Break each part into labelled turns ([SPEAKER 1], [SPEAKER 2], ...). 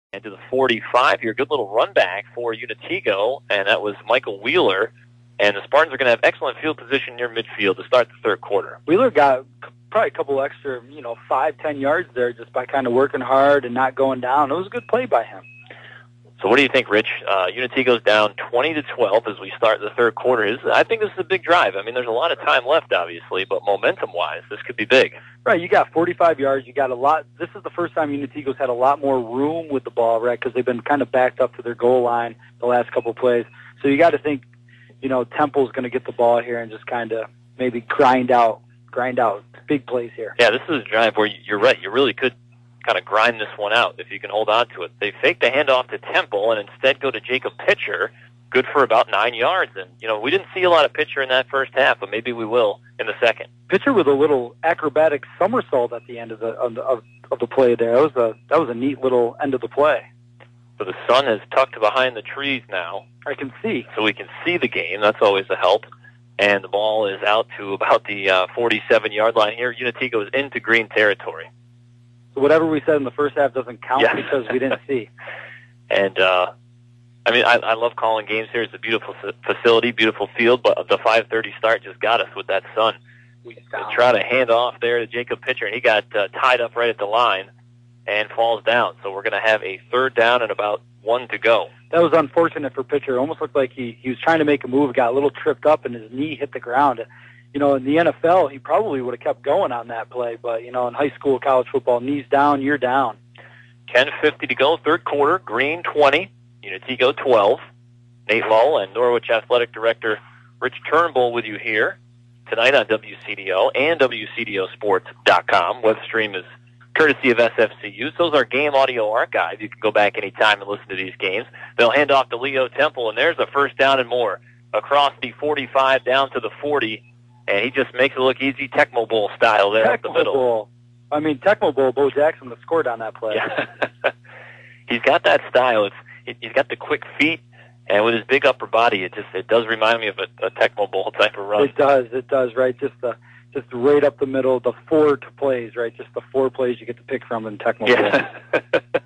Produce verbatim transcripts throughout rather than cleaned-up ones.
[SPEAKER 1] And to the forty-five here, good little run back for Unitigo, and that was Michael Wheeler. And the Spartans are going to have excellent field position near midfield to start the third quarter.
[SPEAKER 2] Wheeler got probably a couple extra, you know, five, ten yards there just by kind of working hard and not going down. It was a good play by him.
[SPEAKER 1] So what do you think, Rich? Uh, Unitigo's down twenty to twelve as we start the third quarter. Is I think this is a big drive. I mean, there's a lot of time left, obviously, but momentum-wise, this could be big.
[SPEAKER 2] Right, you got forty-five yards. You got a lot. This is the first time Unitigo's had a lot more room with the ball, right, because they've been kind of backed up to their goal line the last couple of plays. So you got to think, you know, Temple's going to get the ball here and just kind of maybe grind out, grind out big plays here.
[SPEAKER 1] Yeah, this is a drive where you're right. You really could kind of grind this one out if you can hold on to it. They fake the handoff to Temple and instead go to Jacob Pitcher, good for about nine yards. And, you know, we didn't see a lot of Pitcher in that first half, but maybe we will in the second.
[SPEAKER 2] Pitcher with a little acrobatic somersault at the end of the of the, of, of the play there. That was a that was a neat little end of the play.
[SPEAKER 1] So the sun has tucked behind the trees now.
[SPEAKER 2] I can see.
[SPEAKER 1] So we can see the game. That's always a help. And the ball is out to about the uh, forty-seven-yard line here. Unitigo is into green territory.
[SPEAKER 2] So whatever we said in the first half doesn't count
[SPEAKER 1] yeah.
[SPEAKER 2] because we didn't see.
[SPEAKER 1] And, uh, I mean, I, I love calling games here. It's a beautiful facility, beautiful field, but the five thirty start just got us with that sun. We try to hand off there to Jacob Pitcher, and he got uh, tied up right at the line and falls down. So we're going to have a third down and about one to go.
[SPEAKER 2] That was unfortunate for Pitcher. It almost looked like he, he was trying to make a move, got a little tripped up, and his knee hit the ground. You know, in the N F L, he probably would have kept going on that play, but, you know, in high school, college football, knees down, you're down.
[SPEAKER 1] ten fifty to go, third quarter, Green twenty, Unitigo twelve. Nate Lull and Norwich Athletic Director Rich Turnbull with you here tonight on W C D O and W C D O sports dot com. Web stream is courtesy of S F C U. So is our game audio archive. You can go back anytime and listen to these games. They'll hand off to Leo Temple, and there's a first down and more across the forty-five down to the forty. And he just makes it look easy, Tecmo Bowl style there
[SPEAKER 2] Tecmo
[SPEAKER 1] up the middle.
[SPEAKER 2] Bowl. I mean, Tecmo Bowl, Bo Jackson would have scored on that play.
[SPEAKER 1] Yeah. He's got that style. It's, he's got the quick feet, and with his big upper body, it just it does remind me of a, a Tecmo Bowl type of run.
[SPEAKER 2] It does, it does, right? Just the just right up the middle, the four to plays, right? Just the four plays you get to pick from in Tecmo
[SPEAKER 1] yeah.
[SPEAKER 2] Bowl.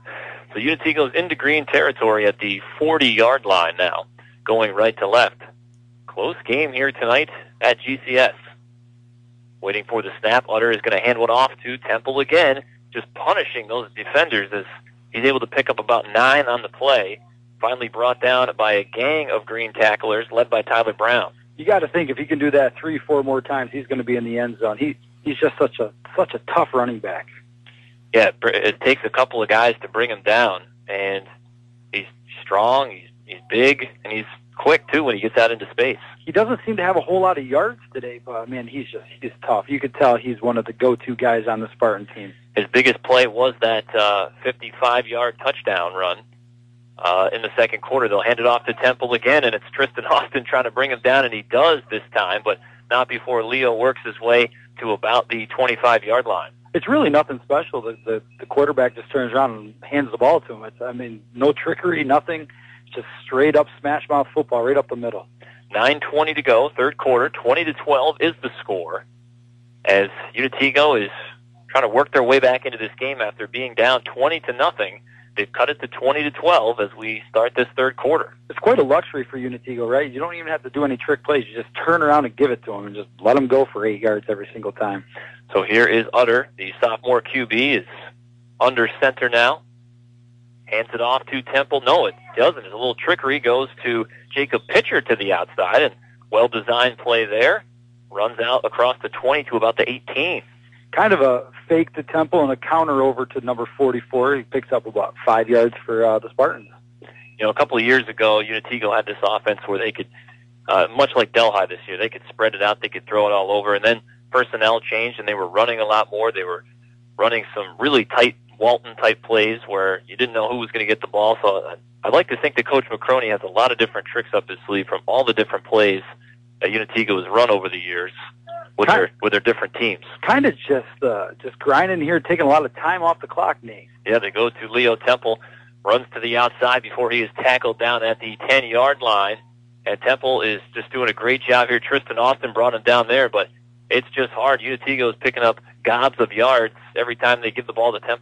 [SPEAKER 1] So Unitigo's into green territory at the forty-yard line now, going right to left. Close game here tonight at G C S. Waiting for the snap. Utter is going to hand one off to Temple again, just punishing those defenders as he's able to pick up about nine on the play. Finally brought down by a gang of green tacklers led by Tyler Brown.
[SPEAKER 2] You got to think if he can do that three, four more times, he's going to be in the end zone. He he's just such a such a tough running back.
[SPEAKER 1] Yeah, it takes a couple of guys to bring him down, and he's strong, he's he's big, and he's quick too when he gets out into space.
[SPEAKER 2] He doesn't seem to have a whole lot of yards today, but man, he's just he's tough. You could tell he's one of the go-to guys on the Spartan team.
[SPEAKER 1] His biggest play was that uh, fifty-five-yard touchdown run uh, in the second quarter. They'll hand it off to Temple again, and it's Tristan Austin trying to bring him down, and he does this time, but not before Leo works his way to about the twenty-five-yard line.
[SPEAKER 2] It's really nothing special. The, the the quarterback just turns around and hands the ball to him. It's I mean, no trickery, nothing. Just straight up smash mouth football right up the middle.
[SPEAKER 1] nine twenty to go, third quarter, twenty to twelve is the score. As Unitigo is trying to work their way back into this game after being down twenty to nothing. They've cut it to twenty to twelve as we start this third quarter.
[SPEAKER 2] It's quite a luxury for Unitigo, right? You don't even have to do any trick plays. You just turn around and give it to them and just let them go for eight yards every single time.
[SPEAKER 1] So here is Utter, the sophomore Q B, is under center now. Hands it off to Temple. No, it doesn't. It's a little trickery. Goes to Jacob Pitcher to the outside, and well-designed play there. Runs out across the twenty to about the eighteen.
[SPEAKER 2] Kind of a fake to Temple and a counter over to number forty-four. He picks up about five yards for uh, the Spartans.
[SPEAKER 1] You know, a couple of years ago, Unitigo had this offense where they could, uh, much like Delhi this year, they could spread it out, they could throw it all over, and then personnel changed, and they were running a lot more. They were running some really tight Walton-type plays where you didn't know who was going to get the ball. So I'd like to think that Coach McCroney has a lot of different tricks up his sleeve from all the different plays that Unitigo has run over the years with
[SPEAKER 2] kind,
[SPEAKER 1] their with their different teams.
[SPEAKER 2] Kind of just uh, just grinding here, taking a lot of time off the clock, Nate.
[SPEAKER 1] Yeah, they go to Leo Temple, runs to the outside before he is tackled down at the ten-yard line, and Temple is just doing a great job here. Tristan Austin brought him down there, but it's just hard. Unitigo is picking up gobs of yards every time they give the ball to Temple.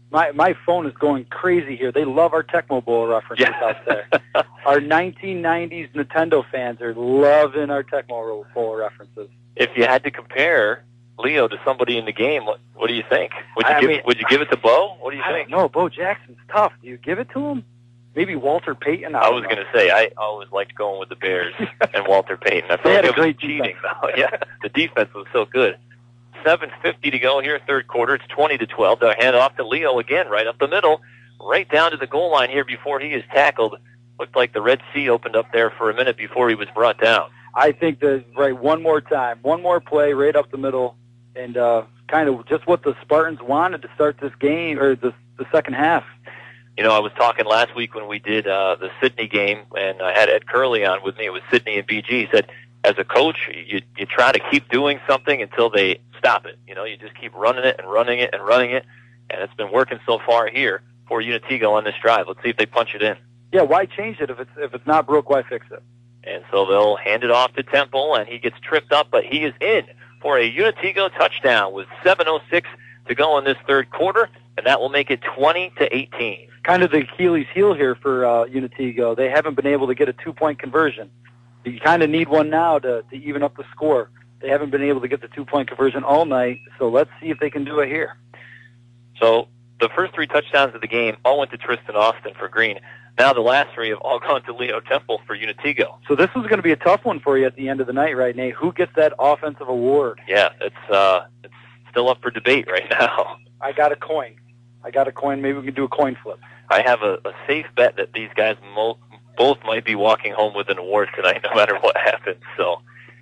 [SPEAKER 2] My my phone is going crazy here. They love our Tecmo Bowl references
[SPEAKER 1] Yeah.
[SPEAKER 2] out there. Our nineteen nineties Nintendo fans are loving our Tecmo Bowl references.
[SPEAKER 1] If you had to compare Leo to somebody in the game, what what do you think? Would you
[SPEAKER 2] I
[SPEAKER 1] give
[SPEAKER 2] mean-
[SPEAKER 1] Would you give it to Bo? What do you
[SPEAKER 2] I
[SPEAKER 1] think?
[SPEAKER 2] don't know. Bo Jackson's tough. Do you give it to him? Maybe Walter Payton? I,
[SPEAKER 1] I
[SPEAKER 2] don't
[SPEAKER 1] was
[SPEAKER 2] know.
[SPEAKER 1] going to say, I always liked going with the Bears and Walter Payton. I
[SPEAKER 2] They
[SPEAKER 1] felt
[SPEAKER 2] had
[SPEAKER 1] like
[SPEAKER 2] a
[SPEAKER 1] it was
[SPEAKER 2] great
[SPEAKER 1] cheating,
[SPEAKER 2] defense.
[SPEAKER 1] though. Yeah, the defense was so good. seven fifty to go here, third quarter. It's twenty to twelve. They'll hand off to Leo again, right up the middle, right down to the goal line here before he is tackled. Looked like the Red Sea opened up there for a minute before he was brought down.
[SPEAKER 2] I think that, right, one more time. One more play right up the middle, and uh, kind of just what the Spartans wanted to start this game, or the, the second half.
[SPEAKER 1] You know, I was talking last week when we did uh, the Sydney game, and I had Ed Curley on with me. It was Sydney and B G. He said, as a coach, you you try to keep doing something until they stop it. You know, you just keep running it and running it and running it, and it's been working so far here for Unitigo on this drive. Let's see if they punch it in.
[SPEAKER 2] Yeah, why change it if it's if it's not broke? Why fix it?
[SPEAKER 1] And so they'll hand it off to Temple, and he gets tripped up, but he is in for a Unitigo touchdown with seven oh six to go in this third quarter, and that will make it twenty to eighteen.
[SPEAKER 2] Kind of the Achilles heel here for uh, Unitigo. They haven't been able to get a two-point conversion. You kind of need one now to, to even up the score. They haven't been able to get the two-point conversion all night, so let's see if they can do it here.
[SPEAKER 1] So the first three touchdowns of the game all went to Tristan Austin for Green. Now the last three have all gone to Leo Temple for Unitigo.
[SPEAKER 2] So this is going to be a tough one for you at the end of the night, right, Nate? Who gets that offensive award?
[SPEAKER 1] Yeah, it's uh, it's still up for debate right now.
[SPEAKER 2] I got a coin. I got a coin. Maybe we can do a coin flip.
[SPEAKER 1] I have a, a safe bet that these guys mo- both might be walking home with an award tonight, no matter what happens. So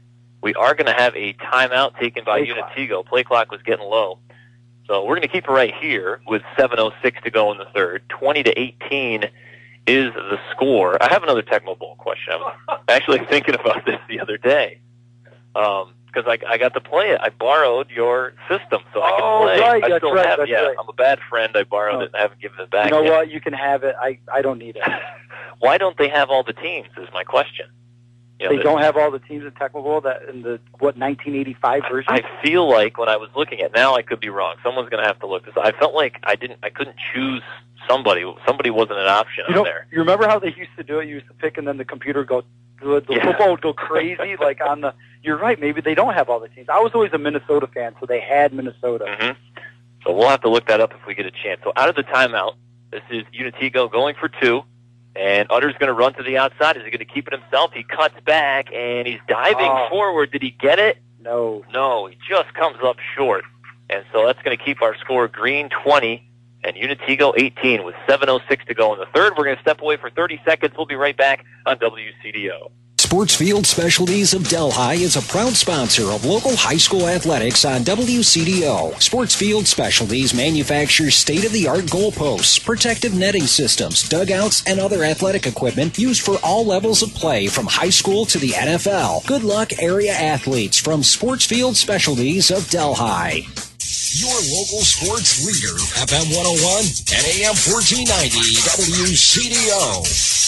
[SPEAKER 1] we are going to have a timeout taken by
[SPEAKER 2] Play clock.
[SPEAKER 1] Unitigo. Play clock was getting low. So we're going to keep it right here with seven oh six to go in the third. twenty to eighteen is the score. I have another Tecmo Bowl question. I was actually thinking about this the other day because um, I, I got to play it. I borrowed your system so I
[SPEAKER 2] Oh,
[SPEAKER 1] can play.
[SPEAKER 2] right,
[SPEAKER 1] I
[SPEAKER 2] that's
[SPEAKER 1] still
[SPEAKER 2] right,
[SPEAKER 1] have
[SPEAKER 2] that's
[SPEAKER 1] it. Yeah,
[SPEAKER 2] right.
[SPEAKER 1] I'm a bad friend. I borrowed
[SPEAKER 2] Oh.
[SPEAKER 1] it and I haven't given it back
[SPEAKER 2] You know
[SPEAKER 1] yet.
[SPEAKER 2] what? You can have it. I, I don't need it.
[SPEAKER 1] Why don't they have all the teams is my question. You know,
[SPEAKER 2] They
[SPEAKER 1] the-
[SPEAKER 2] don't have all the teams in Tecmo Bowl that in the what nineteen eighty-five version.
[SPEAKER 1] I feel like when I was looking at now, I could be wrong. Someone's going to have to look this. I felt like I didn't. I couldn't choose somebody. Somebody wasn't an option
[SPEAKER 2] you
[SPEAKER 1] on
[SPEAKER 2] know,
[SPEAKER 1] there.
[SPEAKER 2] you remember how they used to do it? You used to pick, and then the computer would go. The, the
[SPEAKER 1] Yeah.
[SPEAKER 2] football would go crazy, like on the. You're right. Maybe they don't have all the teams. I was always a Minnesota fan, so they had Minnesota.
[SPEAKER 1] hmm So we'll have to look that up if we get a chance. So out of the timeout, this is Unitigo going for two, and Utter's going to run to the outside. Is he going to keep it himself? He cuts back and he's diving
[SPEAKER 2] Oh.
[SPEAKER 1] forward. Did he get it?
[SPEAKER 2] No.
[SPEAKER 1] No, he just comes up short. And so that's going to keep our score Green twenty and Unitigo eighteen with seven oh six to go in the third. We're going to step away for thirty seconds. We'll be right back on W C D O.
[SPEAKER 3] Sportsfield Specialties of Delhi is a proud sponsor of local high school athletics on W C D O. Sportsfield Specialties manufactures state-of-the-art goalposts, protective netting systems, dugouts, and other athletic equipment used for all levels of play from high school to the N F L. Good luck, area athletes from Sportsfield Specialties of Delhi. Your local sports leader, F M one oh one and A M fourteen ninety W C D O.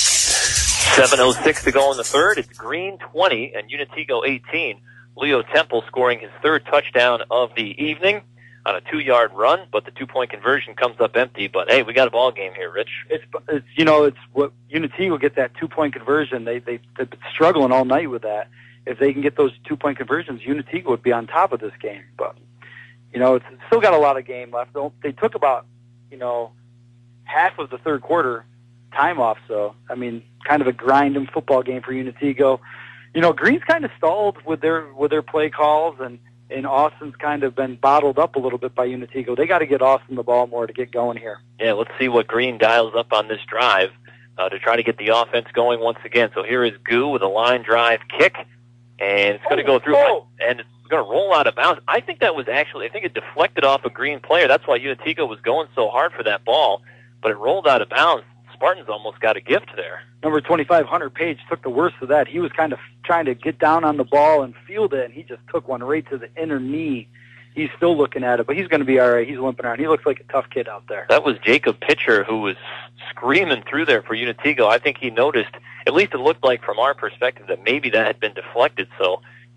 [SPEAKER 1] seven oh six to go in the third. It's Green twenty and Unitigo eighteen. Leo Temple scoring his third touchdown of the evening on a two-yard run, but the two-point conversion comes up empty. But, hey, we got a ball game here, Rich.
[SPEAKER 2] It's, it's you know it's what Unity will get that two point conversion. They they they've been struggling all night with that. If they can get those two point conversions, Unity would be on top of this game. But you know it's, it's still got a lot of game left. They took about you know half of the third quarter time off. So I mean, kind of a grinding football game for Unitigo. You know, Green's kind of stalled with their with their play calls, and and Austin's kind of been bottled up a little bit by Unitigo. They got to get Austin the ball more to get going here.
[SPEAKER 1] Yeah, let's see what Green dials up on this drive uh, to try to get the offense going once again. So here is Goo with a line drive kick, and it's going to go through,
[SPEAKER 2] Oh.
[SPEAKER 1] and it's going to roll out of bounds. I think that was actually, I think it deflected off a Green player. That's why Unitigo was going so hard for that ball, but it rolled out of bounds. Spartans almost got a gift there.
[SPEAKER 2] Number twenty-five, Hunter Page, took the worst of that. He was kind of trying to get down on the ball and field it, and he just took one right to the inner knee. He's still looking at it, but he's going to be all right. He's limping around. He looks like a tough kid out there.
[SPEAKER 1] That was Jacob Pitcher who was screaming through there for Unitigo. I think he noticed, at least it looked like from our perspective, that maybe that had been deflected. So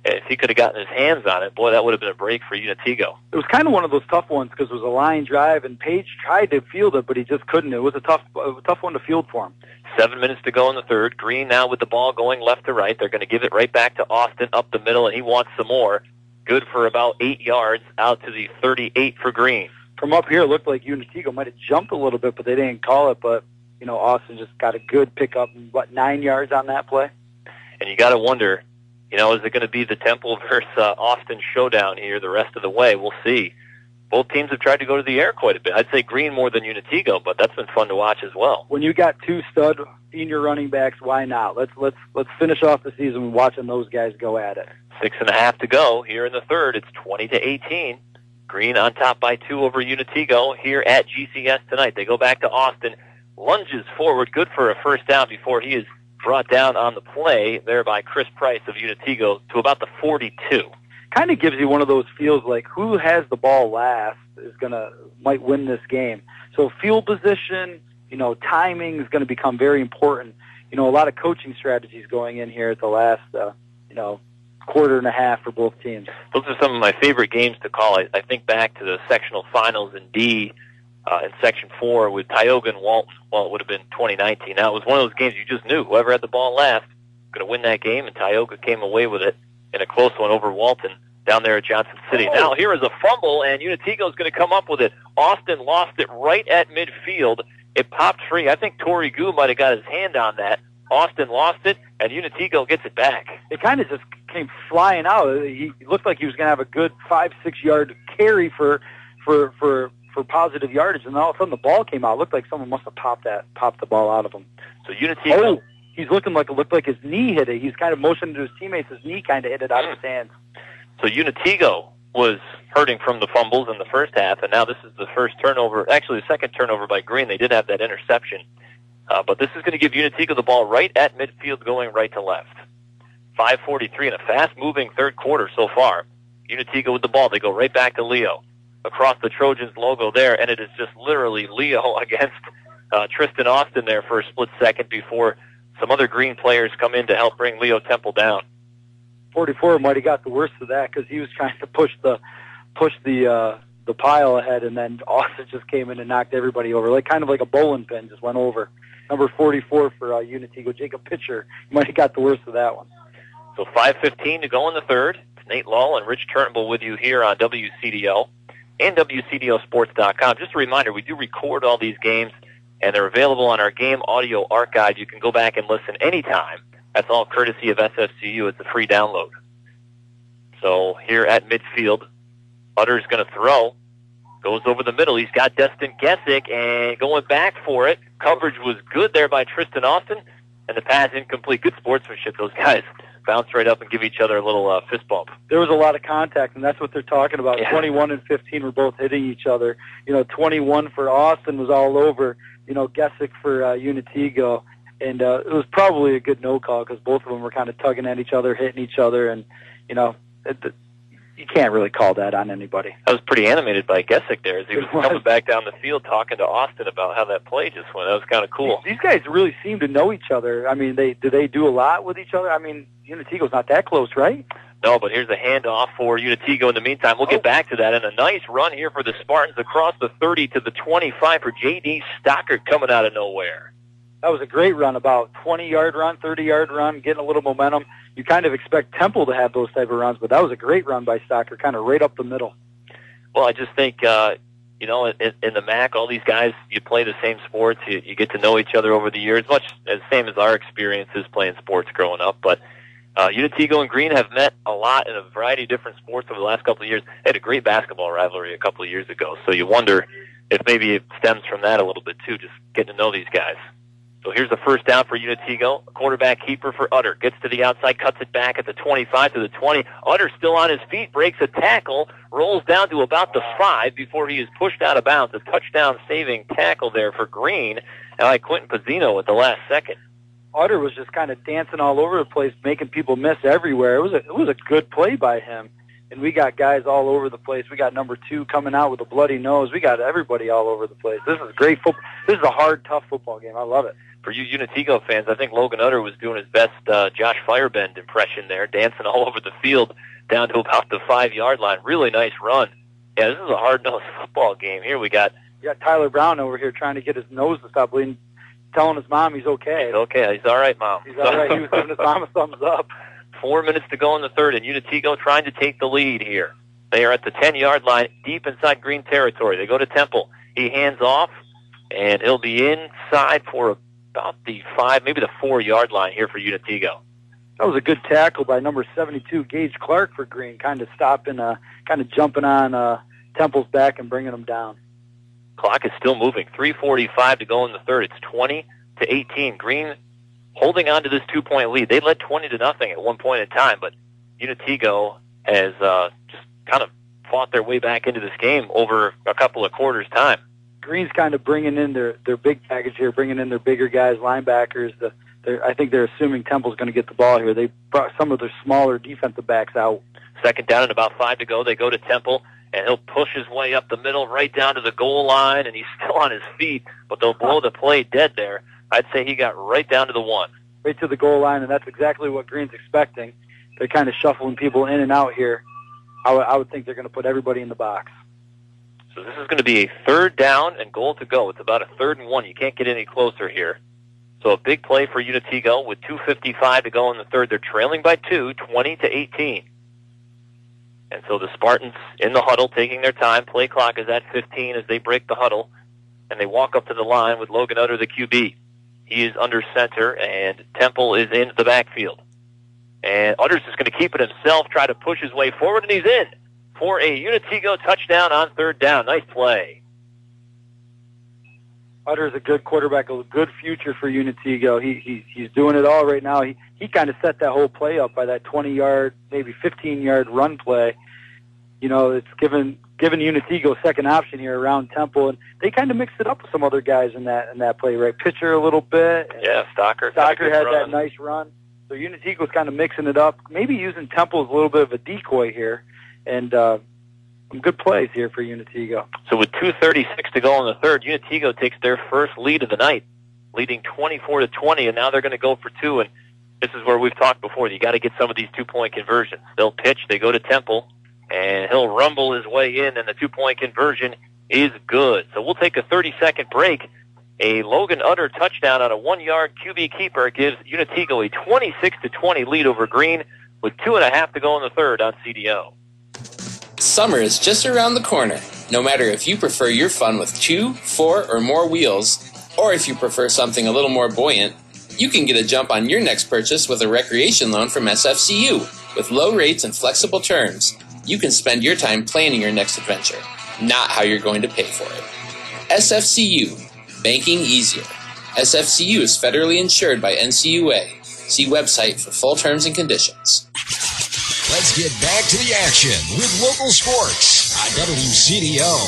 [SPEAKER 1] if he could have gotten his hands on it, boy, that would have been a break for Unitigo.
[SPEAKER 2] It was kind of one of those tough ones because it was a line drive, and Page tried to field it, but he just couldn't. It was a tough, a tough one to field for him.
[SPEAKER 1] Seven minutes to go in the third. Green now with the ball going left to right. They're going to give it right back to Austin up the middle, and he wants some more. Good for about eight yards out to the thirty-eight for Green.
[SPEAKER 2] From up here, it looked like Unitigo might have jumped a little bit, but they didn't call it. But, you know, Austin just got a good pickup, what, nine yards on that play?
[SPEAKER 1] And you got to wonder, you know, is it going to be the Temple versus uh, Austin showdown here the rest of the way? We'll see. Both teams have tried to go to the air quite a bit. I'd say Green more than Unitigo, but that's been fun to watch as well.
[SPEAKER 2] When you got two stud senior running backs, why not? Let's let's let's finish off the season watching those guys go at it.
[SPEAKER 1] Six and a half to go here in the third. It's twenty to eighteen. Green on top by two over Unitigo here at G C S tonight. They go back to Austin, lunges forward, good for a first down before he is brought down on the play there by Chris Price of Unitigo to about the forty-two.
[SPEAKER 2] Kind of gives you one of those feels like who has the ball last is gonna might win this game. So field position, you know, timing is going to become very important. You know, a lot of coaching strategies going in here at the last, uh, you know, quarter and a half for both teams.
[SPEAKER 1] Those are some of my favorite games to call. I, I think back to the sectional finals in D uh, in Section four with Tioga and Walton. Well, it would have been twenty nineteen. Now, it was one of those games you just knew whoever had the ball last going to win that game, and Tioga came away with it in a close one over Walton down there at Johnson City. Oh. Now, here is a fumble, and Unitigo is going to come up with it. Austin lost it right at midfield. It popped free. I think Torrey Gu might have got his hand on that. Austin lost it, and Unitigo gets it back.
[SPEAKER 2] It kind of just came flying out. He looked like he was going to have a good five, six-yard carry for for for for positive yardage, and all of a sudden the ball came out. It looked like someone must have popped that popped the ball out of him.
[SPEAKER 1] So Unitigo...
[SPEAKER 2] Oh, he's looking like it looked like his knee hit it. He's kind of motioning to his teammates. His knee kind of hit it out of his hands.
[SPEAKER 1] So Unitigo was hurting from the fumbles in the first half, and now this is the first turnover, actually the second turnover by Green. They did have that interception. Uh, but this is going to give Unitigo the ball right at midfield going right to left. five forty-three in a fast-moving third quarter so far. Unitigo with the ball. They go right back to Leo. Across the Trojans logo there, and it is just literally Leo against uh, Tristan Austin there for a split second before some other Green players come in to help bring Leo Temple down.
[SPEAKER 2] forty-four might have got the worst of that because he was trying to push the push the uh, the pile ahead, and then Austin just came in and knocked everybody over, like kind of like a bowling pin just went over. Number forty-four for uh, Unitigo, Jacob Pitcher, might have got the worst of that one.
[SPEAKER 1] So five fifteen to go in the third. It's Nate Lull and Rich Turnbull with you here on W C D O and W C D O sports dot com. Just a reminder, we do record all these games, and they're available on our game audio archive. You can go back and listen anytime. That's all courtesy of S F C U. It's a free download. So here at midfield, Utter's going to throw. Goes over the middle. He's got Destin Gesick, and going back for it. Coverage was good there by Tristan Austin, and the pass incomplete. Good sportsmanship. Those guys bounce right up and give each other a little uh, fist bump.
[SPEAKER 2] There was a lot of contact, and that's what they're talking about.
[SPEAKER 1] Yeah.
[SPEAKER 2] twenty-one and fifteen were both hitting each other. You know, twenty-one for Austin was all over, you know, Gesick for uh, Unitigo. And uh, it was probably a good no call because both of them were kind of tugging at each other, hitting each other, and, you know, it, it, you can't really call that on anybody.
[SPEAKER 1] I was pretty animated by Gesick there as he was,
[SPEAKER 2] was
[SPEAKER 1] coming back down the field talking to Austin about how that play just went. That was kind of cool.
[SPEAKER 2] These guys really seem to know each other. I mean, they do they do a lot with each other? I mean, Unitigo's not that close, right?
[SPEAKER 1] No, but here's a handoff for Unitigo in the meantime. We'll get
[SPEAKER 2] oh.
[SPEAKER 1] back to that. And a nice run here for the Spartans across the thirty to the twenty-five for J D Stockert coming out of nowhere.
[SPEAKER 2] That was a great run, about twenty-yard run, thirty-yard run, getting a little momentum. You kind of expect Temple to have those type of runs, but that was a great run by Stockert, kind of right up the middle.
[SPEAKER 1] Well, I just think, uh, you know, in, in the M A C, all these guys, you play the same sports. You, you get to know each other over the years, much as same as our experiences playing sports growing up. But uh, Unitigo and Green have met a lot in a variety of different sports over the last couple of years. They had a great basketball rivalry a couple of years ago, so you wonder if maybe it stems from that a little bit, too, just getting to know these guys. So here's the first down for Unitigo. Quarterback keeper for Utter. Gets to the outside, cuts it back at the twenty-five to the twenty. Utter still on his feet, breaks a tackle, rolls down to about the five before he is pushed out of bounds. A touchdown-saving tackle there for Green, and like Quentin Pizzino at the last second.
[SPEAKER 2] Utter was just kind of dancing all over the place, making people miss everywhere. It was a, it was a good play by him. And we got guys all over the place. We got number two coming out with a bloody nose. We got everybody all over the place. This is great football. This is a hard, tough football game. I love it.
[SPEAKER 1] for you Unitego fans, I think Logan Utter was doing his best uh, Josh Firebend impression there, dancing all over the field down to about the five-yard line. Really nice run. Yeah, this is a hard-nosed football game. Here we got...
[SPEAKER 2] You got Tyler Brown over here trying to get his nose to stop bleeding, telling his mom he's okay.
[SPEAKER 1] He's okay. He's all right, Mom.
[SPEAKER 2] He's all right. He was giving his mom a thumbs up.
[SPEAKER 1] Four minutes to go in the third, and Unitego trying to take the lead here. They are at the ten-yard line, deep inside Green territory. They go to Temple. He hands off, and he'll be inside for about the five, maybe the four-yard line here for Unitego.
[SPEAKER 2] That was a good tackle by number seventy-two, Gage Clark, for Green, kind of stopping, uh, kind of jumping on uh, Temple's back and bringing him down.
[SPEAKER 1] Clock is still moving. three forty-five to go in the third. It's twenty to eighteen. Green holding on to this two-point lead. They led twenty to nothing at one point in time, but Unitego has uh, just kind of fought their way back into this game over a couple of quarters' time.
[SPEAKER 2] Green's kind of bringing in their, their big package here, bringing in their bigger guys, linebackers. The, I think they're assuming Temple's going to get the ball here. They brought some of their smaller defensive backs out.
[SPEAKER 1] Second down and about five to go. They go to Temple, and he'll push his way up the middle right down to the goal line, and he's still on his feet, but they'll blow the play dead there. I'd say he got right down to the one.
[SPEAKER 2] Right to the goal line, and that's exactly what Green's expecting. They're kind of shuffling people in and out here. I, w- I would think they're going to put everybody in the box.
[SPEAKER 1] So this is going to be a third down and goal to go. It's about a third and one. You can't get any closer here. So a big play for Unitego with two fifty-five to go in the third. They're trailing by two, twenty to eighteen. And so the Spartans in the huddle taking their time. Play clock is at fifteen as they break the huddle. And they walk up to the line with Logan Utter, the Q B. He is under center, and Temple is in the backfield. And Utter's just going to keep it himself, try to push his way forward, and he's in for a Unitego touchdown on third down. Nice play.
[SPEAKER 2] Utter's a good quarterback, a good future for Unitego. He, he he's doing it all right now. He he kind of set that whole play up by that twenty-yard, maybe fifteen-yard run play. You know, it's given given Unitego a second option here around Temple, and they kind of mixed it up with some other guys in that in that play, right? Pitcher a little bit.
[SPEAKER 1] Yeah, Stocker.
[SPEAKER 2] Stocker had that nice run. So Unitego's kind of mixing it up, maybe using Temple as a little bit of a decoy here, and uh, some good plays here for Unitego.
[SPEAKER 1] So with two thirty-six to go in the third, Unitego takes their first lead of the night, leading twenty-four to twenty, and now they're going to go for two. And this is where we've talked before. You got to get some of these two-point conversions. They'll pitch. They go to Temple, and he'll rumble his way in, and the two-point conversion is good. So we'll take a thirty-second break. A Logan Utter touchdown on a one-yard Q B keeper gives Unitego a twenty-six to twenty lead over Green with two and a half to go in the third on C D O.
[SPEAKER 4] Summer is just around the corner. No matter if you prefer your fun with two, four, or more wheels, or if you prefer something a little more buoyant, you can get a jump on your next purchase with a recreation loan from S F C U. With low rates and flexible terms, you can spend your time planning your next adventure, not how you're going to pay for it. S F C U. Banking easier. S F C U is federally insured by N C U A. See website for full terms and conditions.
[SPEAKER 3] Let's get back to the action with local sports on W C D O.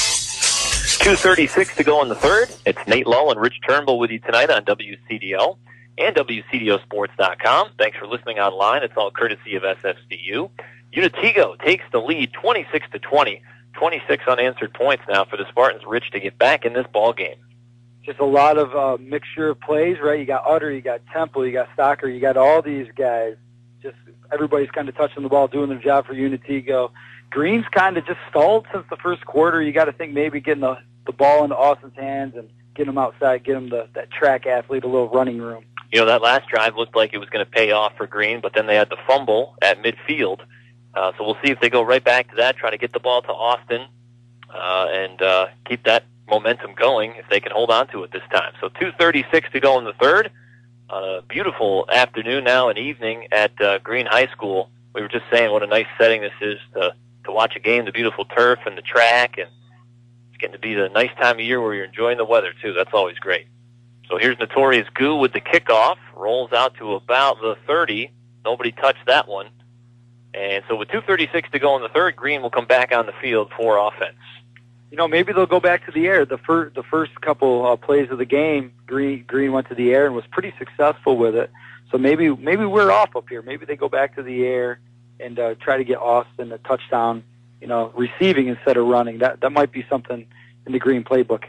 [SPEAKER 1] two thirty-six to go in the third. It's Nate Lull and Rich Turnbull with you tonight on W C D O and W C D O sports dot com. Thanks for listening online. It's all courtesy of S F C U. Unitego takes the lead twenty-six to twenty. twenty-six unanswered points now for the Spartans, Rich, to get back in this ball game.
[SPEAKER 2] Just a lot of uh, mixture of plays, right? You got Utter, you got Temple, you got Stocker, you got all these guys. Just everybody's kind of touching the ball, doing their job for Unitego. Green's kind of just stalled since the first quarter. You got to think maybe getting the, the ball into Austin's hands and getting him outside, get him the, that track athlete a little running room.
[SPEAKER 1] You know, that last drive looked like it was going to pay off for Green, but then they had the fumble at midfield. Uh, so we'll see if they go right back to that, try to get the ball to Austin uh, and uh, keep that momentum going if they can hold on to it this time. So two thirty-six to go in the third. On a beautiful afternoon now and evening at uh, Green High School. We were just saying what a nice setting this is to, to watch a game, the beautiful turf and the track, and it's getting to be the nice time of year where you're enjoying the weather, too. That's always great. So here's Notorious Goo with the kickoff. Rolls out to about the thirty. Nobody touched that one. And so with two thirty-six to go in the third, Green will come back on the field for offense.
[SPEAKER 2] You know, maybe they'll go back to the air. The first, the first couple uh, plays of the game, Green, Green went to the air and was pretty successful with it. So maybe, maybe we're off up here. Maybe they go back to the air and uh, try to get Austin a touchdown. You know, receiving instead of running. That that might be something in the Green playbook here.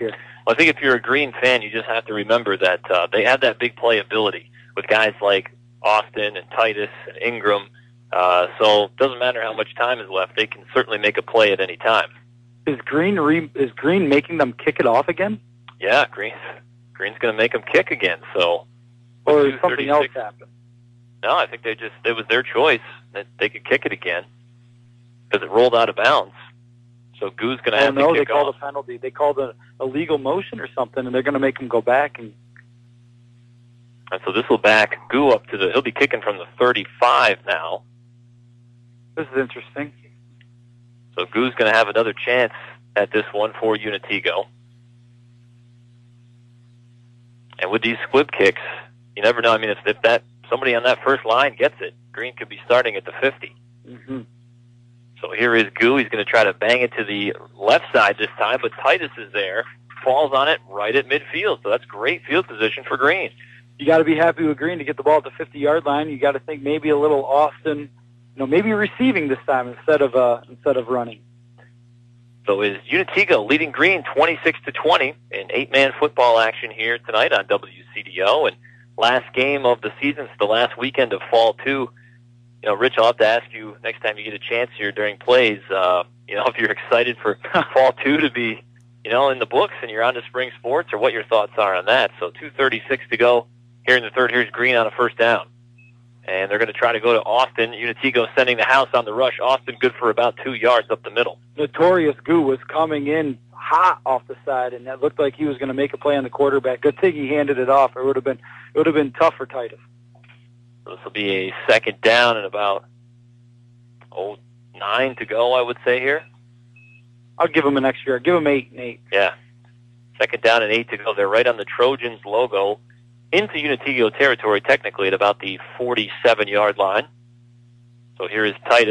[SPEAKER 1] Well, I think if you're a Green fan, you just have to remember that uh, they have that big play ability with guys like Austin and Titus and Ingram. Uh, so it doesn't matter how much time is left; they can certainly make a play at any time.
[SPEAKER 2] Is Green re- is Green making them kick it off again?
[SPEAKER 1] Yeah, Green Green's going to make them kick again. So,
[SPEAKER 2] or is something else happen?
[SPEAKER 1] No, I think they just it was their choice that they could kick it again because it rolled out of bounds. So Goo's going to have
[SPEAKER 2] oh, no,
[SPEAKER 1] to kick
[SPEAKER 2] they called
[SPEAKER 1] off.
[SPEAKER 2] a penalty. They called a illegal motion or something, and they're going to make him go back. And
[SPEAKER 1] And so this will back Goo up to the. He'll be kicking from the thirty-five now.
[SPEAKER 2] This is interesting.
[SPEAKER 1] So Goo's going to have another chance at this one for Unitigo. And with these squib kicks, you never know. I mean, if, if that somebody on that first line gets it, Green could be starting at the fifty.
[SPEAKER 2] Mm-hmm.
[SPEAKER 1] So here is Goo. He's going to try to bang it to the left side this time, but Titus is there, falls on it right at midfield. So that's great field position for Green.
[SPEAKER 2] You got to be happy with Green to get the ball at the fifty-yard line. You got to think maybe a little Austin, you know, maybe receiving this time instead of uh, instead of running.
[SPEAKER 1] So is Unitigo leading Green twenty-six to twenty in eight-man football action here tonight on W C D O. And last game of the season, it's the last weekend of Fall two. You know, Rich, I'll have to ask you next time you get a chance here during plays, uh, you know, if you're excited for Fall two to be, you know, in the books and you're on to spring sports, or what your thoughts are on that. So two thirty-six to go here in the third. Here's Green on a first down. And they're going to try to go to Austin. Unitigo sending the house on the rush. Austin good for about two yards up the middle.
[SPEAKER 2] Notorious Goo was coming in hot off the side, and that looked like he was going to make a play on the quarterback. Good thing he handed it off. It would have been it would have been tough for Titus.
[SPEAKER 1] So this will be a second down and about oh nine to go, I would say here.
[SPEAKER 2] I'll give him an extra yard. Give him eight and eight.
[SPEAKER 1] Yeah, second down and eight to go. They're right on the Trojans logo into Unitigo territory, technically at about the forty-seven-yard line. So here is Titus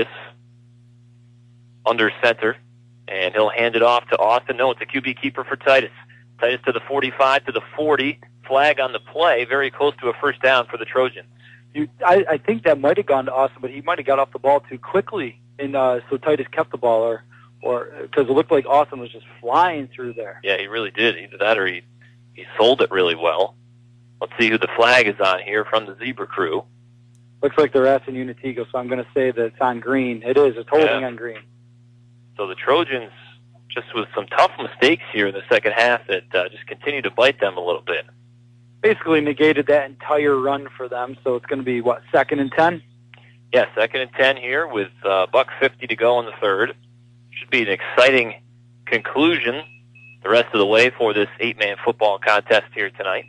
[SPEAKER 1] under center, and he'll hand it off to Austin. No, it's a Q B keeper for Titus. Titus to the forty-five, to the forty. Flag on the play, very close to a first down for the Trojans.
[SPEAKER 2] You, I, I think that might have gone to Austin, but he might have got off the ball too quickly, and uh, so Titus kept the ball, or or because it looked like Austin was just flying through there.
[SPEAKER 1] Yeah, he really did. Either that or he, he sold it really well. Let's see who the flag is on here from the Zebra crew.
[SPEAKER 2] Looks like they're asking Unitigo, so I'm going to say that it's on Green. It is. It's holding
[SPEAKER 1] Yeah.
[SPEAKER 2] on Green.
[SPEAKER 1] So the Trojans, just with some tough mistakes here in the second half, that uh, just continue to bite them a little bit.
[SPEAKER 2] Basically negated that entire run for them, so it's going to be, what, second and ten?
[SPEAKER 1] Yeah, second and ten here with uh, buck fifty to go in the third. Should be an exciting conclusion the rest of the way for this eight-man football contest here tonight.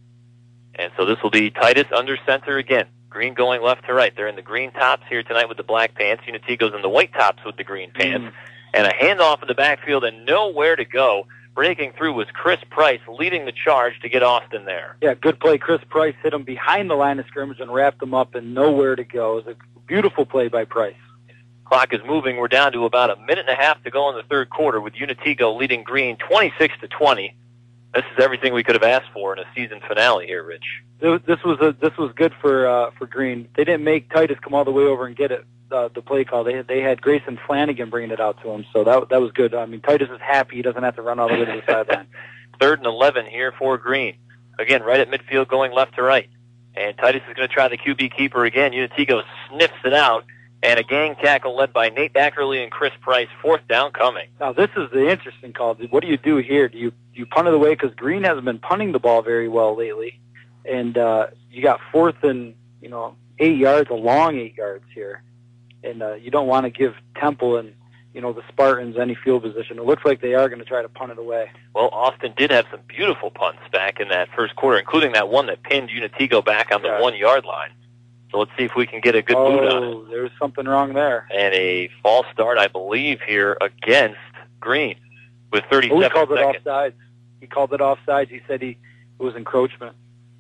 [SPEAKER 1] And so this will be Titus under center again. Green going left to right. They're in the green tops here tonight with the black pants. Unitigo's in the white tops with the green pants. Mm. And a handoff in the backfield and nowhere to go. Breaking through was Chris Price leading the charge to get Austin there.
[SPEAKER 2] Yeah, good play. Chris Price hit him behind the line of scrimmage and wrapped him up and nowhere to go. It was a beautiful play by Price.
[SPEAKER 1] Clock is moving. We're down to about a minute and a half to go in the third quarter with Unitigo leading Green twenty-six to twenty. This is everything we could have asked for in a season finale here, Rich.
[SPEAKER 2] This was a, this was good for uh, for Green. They didn't make Titus come all the way over and get it. Uh, the play call. They they had Grayson Flanagan bringing it out to him, so that that was good. I mean, Titus is happy he doesn't have to run all the way to the sideline.
[SPEAKER 1] Third and eleven here for Green. Again, right at midfield, going left to right, and Titus is going to try the Q B keeper again. Unitigo sniffs it out, and a gang tackle led by Nate Ackerley and Chris Price. Fourth down coming.
[SPEAKER 2] Now this is the interesting call. What do you do here? Do you do you punt it away because Green hasn't been punting the ball very well lately, and uh, you got fourth and you know eight yards, a long eight yards here. And uh, you don't want to give Temple and, you know, the Spartans any field position. It looks like they are going to try to punt it away.
[SPEAKER 1] Well, Austin did have some beautiful punts back in that first quarter, including that one that pinned Unitigo back on the
[SPEAKER 2] yeah.
[SPEAKER 1] one-yard line. So let's see if we can get a good
[SPEAKER 2] oh,
[SPEAKER 1] boot on it.
[SPEAKER 2] Oh, there's something wrong there.
[SPEAKER 1] And a false start, I believe, here against Green with thirty-seven
[SPEAKER 2] oh, he called
[SPEAKER 1] seconds.
[SPEAKER 2] it offsides. He called it offsides. He said he it was encroachment.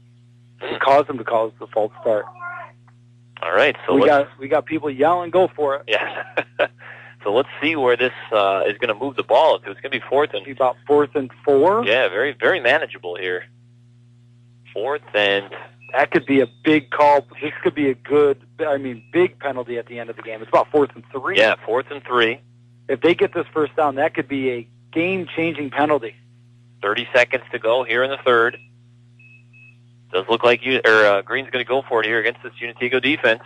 [SPEAKER 2] It caused him to call it the false start.
[SPEAKER 1] All right, so
[SPEAKER 2] we
[SPEAKER 1] let's,
[SPEAKER 2] got we got people yelling, "Go for it!"
[SPEAKER 1] Yeah. So let's see where this uh, is going to move the ball to. It's going to be fourth and
[SPEAKER 2] about fourth and four.
[SPEAKER 1] Yeah, very very manageable here. Fourth and
[SPEAKER 2] that could be a big call. This could be a good, I mean, big penalty at the end of the game. It's about fourth and three.
[SPEAKER 1] Yeah, fourth and three.
[SPEAKER 2] If they get this first down, that could be a game-changing penalty.
[SPEAKER 1] thirty seconds to go here in the third. Does look like you, or uh, Green's going to go for it here against this Unitigo defense.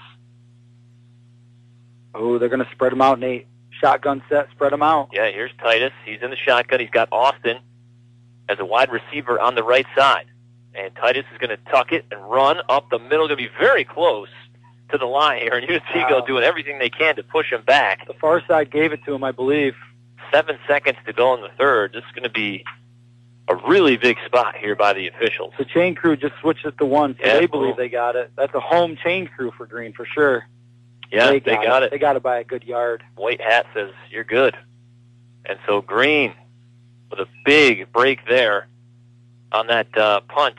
[SPEAKER 2] Oh, they're going to spread them out, Nate. Shotgun set, spread them out.
[SPEAKER 1] Yeah, here's Titus. He's in the shotgun. He's got Austin as a wide receiver on the right side. And Titus is going to tuck it and run up the middle. Going to be very close to the line here. And Unitigo wow. doing everything they can to push him back.
[SPEAKER 2] The far side gave it to him, I believe.
[SPEAKER 1] Seven seconds to go in the third. This is going to be a really big spot here by the officials.
[SPEAKER 2] The chain crew just switched it to one, so
[SPEAKER 1] yeah,
[SPEAKER 2] they believe
[SPEAKER 1] cool.
[SPEAKER 2] they got it. That's a home chain crew for Green for sure.
[SPEAKER 1] Yeah, they got, they got it. it.
[SPEAKER 2] They got it by a good yard.
[SPEAKER 1] White hat says, you're good. And so Green with a big break there on that uh, punt.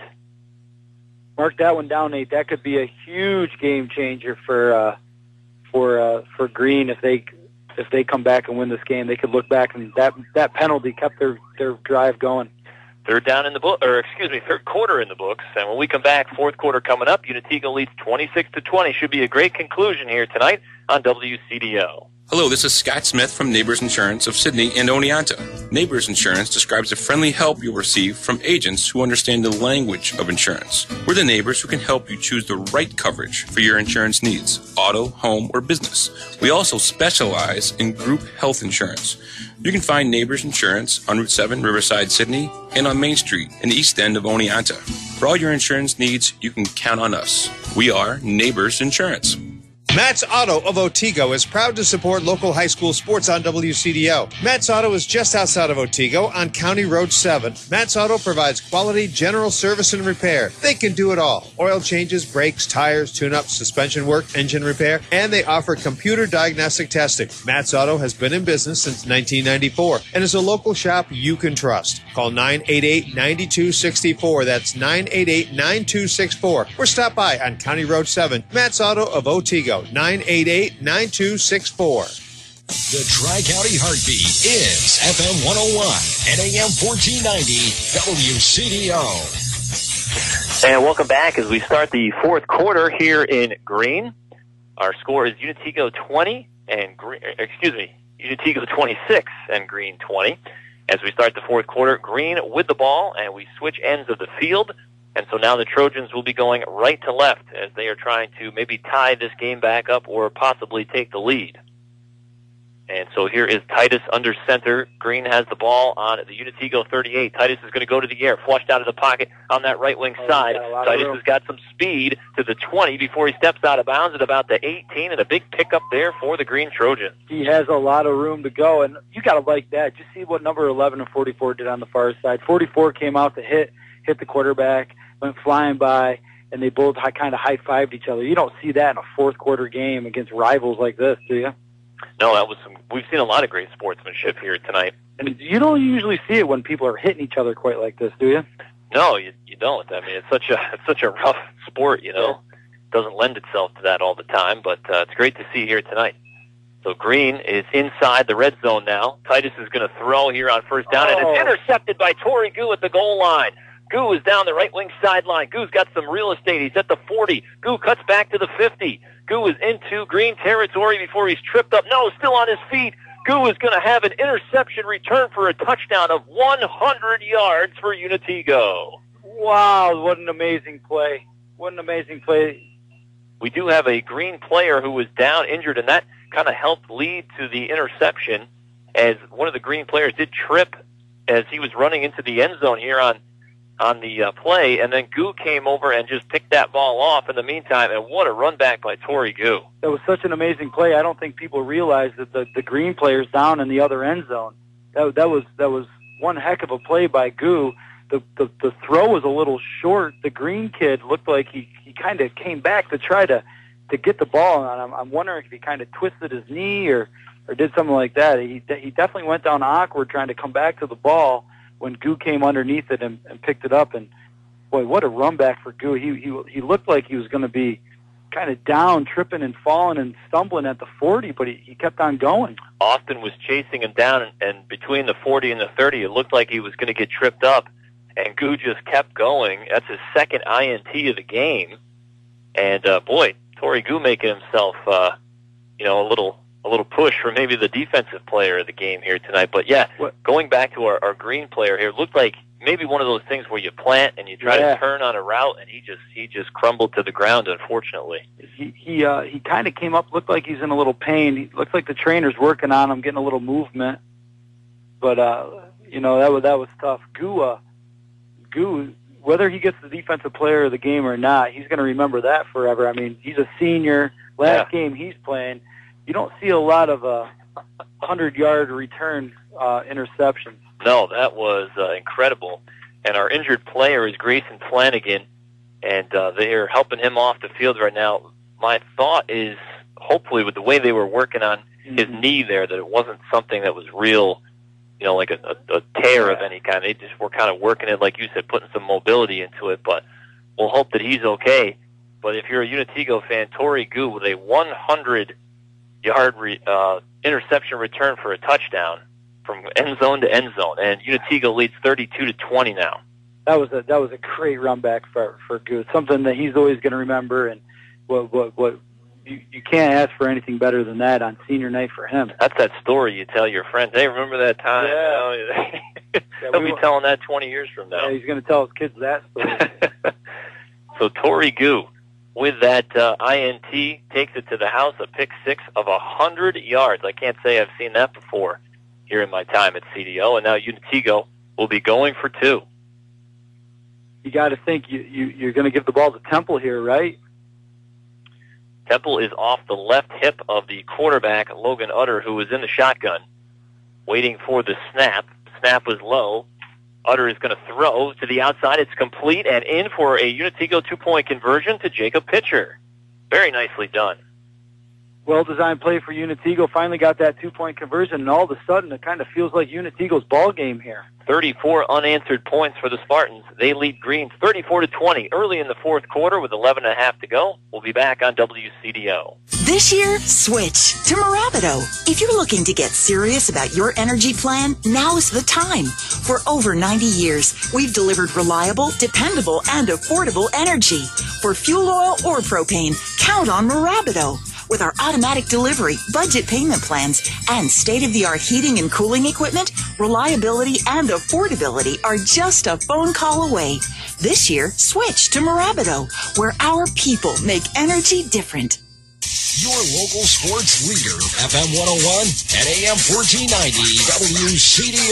[SPEAKER 2] Mark that one down, Nate. That could be a huge game changer for uh, for uh, for Green if they if they come back and win this game. They could look back and that that penalty kept their their drive going.
[SPEAKER 1] Third down in the book, or excuse me, third quarter in the books. And when we come back, fourth quarter coming up, Unitigo leads twenty-six to twenty. Should be a great conclusion here tonight on W C D O.
[SPEAKER 5] Hello, this is Scott Smith from Neighbors Insurance of Sydney and Oneonta. Neighbors Insurance describes the friendly help you'll receive from agents who understand the language of insurance. We're the neighbors who can help you choose the right coverage for your insurance needs, auto, home, or business. We also specialize in group health insurance. You can find Neighbors Insurance on Route seven, Riverside, Sydney, and on Main Street in the east end of Oneonta. For all your insurance needs, you can count on us. We are Neighbors Insurance.
[SPEAKER 6] Matt's Auto of Otsego is proud to support local high school sports on W C D O. Matt's Auto is just outside of Otsego on County Road seven. Matt's Auto provides quality general service and repair. They can do it all. Oil changes, brakes, tires, tune-ups, suspension work, engine repair, and they offer computer diagnostic testing. Matt's Auto has been in business since nineteen ninety-four and is a local shop you can trust. Call nine eight eight, nine two six four. That's nine eight eight, nine two six four. Or stop by on County Road seven. Matt's Auto of Otsego. nine eight eight, nine two six four.
[SPEAKER 3] The Tri-County Heartbeat is F M one oh one and A M fourteen ninety W C D O.
[SPEAKER 1] And welcome back as we start the fourth quarter here in Green. Our score is Unitigo twenty and Green, excuse me, Unitigo twenty-six and Green twenty. As we start the fourth quarter, Green with the ball, and we switch ends of the field. And so now the Trojans will be going right to left as they are trying to maybe tie this game back up or possibly take the lead. And so here is Titus under center. Green has the ball on the Unitigo thirty-eight. Titus is going to go to the air, flushed out of the pocket on that right wing
[SPEAKER 2] oh,
[SPEAKER 1] side. Titus
[SPEAKER 2] has
[SPEAKER 1] got some speed to the twenty before he steps out of bounds at about the eighteen, and a big pickup there for the Green Trojans.
[SPEAKER 2] He has a lot of room to go, and you got to like that. Just see what number eleven and forty-four did on the far side. forty-four came out to hit hit the quarterback, went flying by, and they both kind of high-fived each other. You don't see that in a fourth-quarter game against rivals like this, do you?
[SPEAKER 1] No, that was some. We've seen a lot of great sportsmanship here tonight.
[SPEAKER 2] And you don't usually see it when people are hitting each other quite like this, do you?
[SPEAKER 1] No, you you don't. I mean, it's such a it's such a rough sport, you know. It doesn't lend itself to that all the time, but uh, it's great to see here tonight. So Green is inside the red zone now. Titus is going to throw here on first down, oh. and it's intercepted by Torrey Goo at the goal line. Goo is down the right wing sideline. Goo's got some real estate. He's at the forty. Goo cuts back to the fifty. Goo is into Green territory before he's tripped up. No, still on his feet. Goo is going to have an interception return for a touchdown of one hundred yards for Unitigo.
[SPEAKER 2] Wow, what an amazing play. What an amazing play.
[SPEAKER 1] We do have a Green player who was down injured, and that kind of helped lead to the interception as one of the Green players did trip as he was running into the end zone here on on the uh, play, and then Goo came over and just picked that ball off in the meantime, and what a run back by Torrey Goo.
[SPEAKER 2] That was such an amazing play. I don't think people realize that the, the Green player's down in the other end zone. That, that was that was one heck of a play by Goo. The, the, the throw was a little short. The Green kid looked like he, he kind of came back to try to, to get the ball, and I'm, I'm wondering if he kind of twisted his knee or, or did something like that. He, he definitely went down awkward trying to come back to the ball when Goo came underneath it and, and picked it up. And, boy, what a run back for Goo. He, he, he looked like he was going to be kind of down, tripping and falling and stumbling at the forty, but he, he kept on going.
[SPEAKER 1] Austin was chasing him down, and, and between the forty and the thirty, it looked like he was going to get tripped up, and Goo just kept going. That's his second I N T of the game. And, uh, boy, Torrey Goo making himself, uh, you know, a little a little push for maybe the defensive player of the game here tonight. But, yeah,
[SPEAKER 2] what?
[SPEAKER 1] going back to our, our Green player here, it looked like maybe one of those things where you plant and you try
[SPEAKER 2] Yeah.
[SPEAKER 1] to turn on a route, and he just he just crumbled to the ground, unfortunately.
[SPEAKER 2] He he uh, he kind of came up, looked like he's in a little pain. He looks like the trainer's working on him, getting a little movement. But uh, you know that was that was tough. Goo, uh, Goo, whether he gets the defensive player of the game or not, he's going to remember that forever. I mean, he's a senior. Last
[SPEAKER 1] Yeah.
[SPEAKER 2] game he's playing, you don't see a lot of uh, hundred-yard return uh, interceptions.
[SPEAKER 1] No, that was uh, incredible. And our injured player is Grayson Flanagan, and uh, they are helping him off the field right now. My thought is, hopefully, with the way they were working on his
[SPEAKER 2] Mhm.
[SPEAKER 1] knee there, that it wasn't something that was real, you know, like a, a, a tear of any kind. They just were kind of working it, like you said, putting some mobility into it. But we'll hope that he's okay. But if you're a Unitigo fan, Torrey Goo with a hundred-yard re, uh, interception return for a touchdown from end zone to end zone, and Unitigo leads thirty-two to twenty now.
[SPEAKER 2] That was a that was a great run back for for Goo. Something that he's always going to remember, and what what what you you can't ask for anything better than that on senior night for him.
[SPEAKER 1] That's that story you tell your friends. Hey, remember that time?
[SPEAKER 2] Yeah.
[SPEAKER 1] You know?
[SPEAKER 2] Yeah,
[SPEAKER 1] He'll
[SPEAKER 2] we
[SPEAKER 1] be
[SPEAKER 2] won't-
[SPEAKER 1] telling that twenty years from now.
[SPEAKER 2] Yeah, he's going to tell his kids that story.
[SPEAKER 1] So Torrey Goo, with that uh, I N T, takes it to the house, a pick six of one hundred yards. I can't say I've seen that before here in my time at C D O, and now Unitigo will be going for two.
[SPEAKER 2] You got to think you, you you're going to give the ball to Temple here, right?
[SPEAKER 1] Temple is off the left hip of the quarterback, Logan Utter, who was in the shotgun, waiting for the snap. Snap was low. Utter is going to throw to the outside. It's complete and in for a Unitigo two-point conversion to Jacob Pitcher. Very nicely done.
[SPEAKER 2] Well-designed play for Unitigo. Finally got that two-point conversion, and all of a sudden it kind of feels like Unitigo's ball game here.
[SPEAKER 1] thirty-four unanswered points for the Spartans. They lead Greens thirty-four to twenty early in the fourth quarter with eleven and a half to go. We'll be back on W C D O.
[SPEAKER 7] This year, switch to Morabito. If you're looking to get serious about your energy plan, now is the time. For over ninety years, we've delivered reliable, dependable, and affordable energy. For fuel oil or propane, count on Morabito. With our automatic delivery, budget payment plans, and state-of-the-art heating and cooling equipment, reliability and affordability are just a phone call away. This year, switch to Morabito, where our people make energy different.
[SPEAKER 3] Your local sports leader, F M one oh one and A M fourteen ninety W C D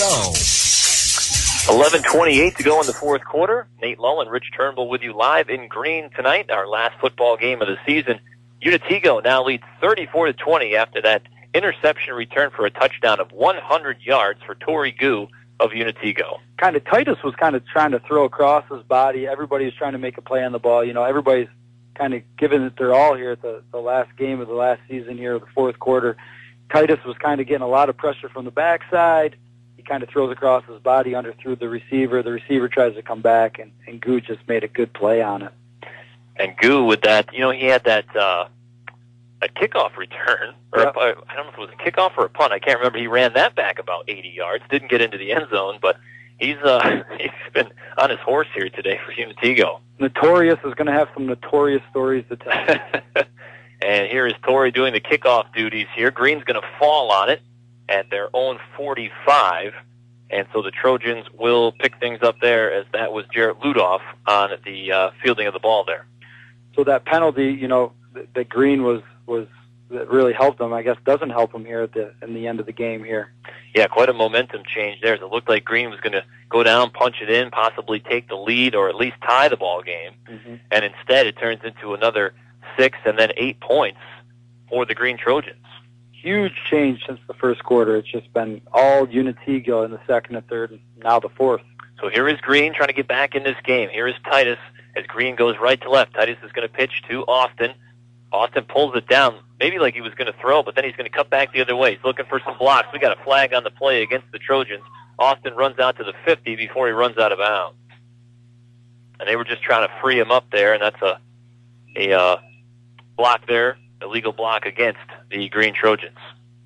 [SPEAKER 3] O.
[SPEAKER 1] eleven twenty-eight to go in the fourth quarter. Nate Lowe and Rich Turnbull with you live in Green tonight, our last football game of the season. Unitigo now leads thirty-four to twenty after that interception return for a touchdown of one hundred yards for Torrey Goo of Unitigo.
[SPEAKER 2] Kind of Titus was kind of trying to throw across his body. Everybody was trying to make a play on the ball. You know, everybody's kind of giving it their all here at the, the last game of the last season here, the fourth quarter. Titus was kind of getting a lot of pressure from the backside. He kind of throws across his body, under through the receiver. The receiver tries to come back, and, and Goo just made a good play on it.
[SPEAKER 1] And Goo with that, you know, he had that uh, a kickoff return, or
[SPEAKER 2] Yep.
[SPEAKER 1] a, I don't know if it was a kickoff or a punt. I can't remember. He ran that back about eighty yards. Didn't get into the end zone, but he's uh, he's been on his horse here today for Unitigo.
[SPEAKER 2] Notorious is going to have some notorious stories to tell.
[SPEAKER 1] And here is Torrey doing the kickoff duties here. Green's going to fall on it at their own forty-five. And so the Trojans will pick things up there, as that was Jarrett Ludoff on the uh, fielding of the ball there.
[SPEAKER 2] So that penalty, you know, that, that Green was was that really helped them. I guess doesn't help them here at the in the end of the game here.
[SPEAKER 1] Yeah, quite a momentum change there. So it looked like Green was going to go down, punch it in, possibly take the lead, or at least tie the ball game.
[SPEAKER 2] Mm-hmm.
[SPEAKER 1] And instead, it turns into another six and then eight points for the Green Trojans.
[SPEAKER 2] Huge change since the first quarter. It's just been all Unitigo in the second and third, and now the fourth.
[SPEAKER 1] So here is Green trying to get back in this game. Here is Titus as Green goes right to left. Titus is going to pitch to Austin. Austin pulls it down, maybe like he was going to throw, but then he's going to cut back the other way. He's looking for some blocks. We got a flag on the play against the Trojans. Austin runs out to the fifty before he runs out of bounds. And they were just trying to free him up there, and that's a, a uh, block there, illegal block against the Green Trojans.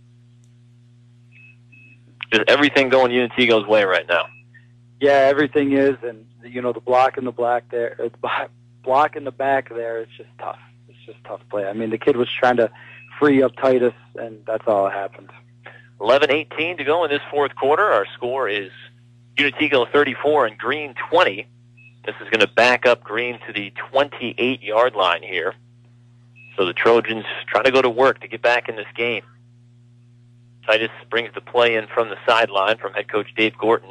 [SPEAKER 1] Just everything going Unitigo's way right now.
[SPEAKER 2] Yeah, everything is, and you know the block in the black there, or the block in the back there. It's just tough. It's just tough play. I mean, the kid was trying to free up Titus, and that's all that happened.
[SPEAKER 1] eleven eighteen to go in this fourth quarter. Our score is Unitigo thirty-four and Green twenty. This is going to back up Green to the twenty-eight-yard line here. So the Trojans trying to go to work to get back in this game. Titus brings the play in from the sideline from head coach Dave Gorton.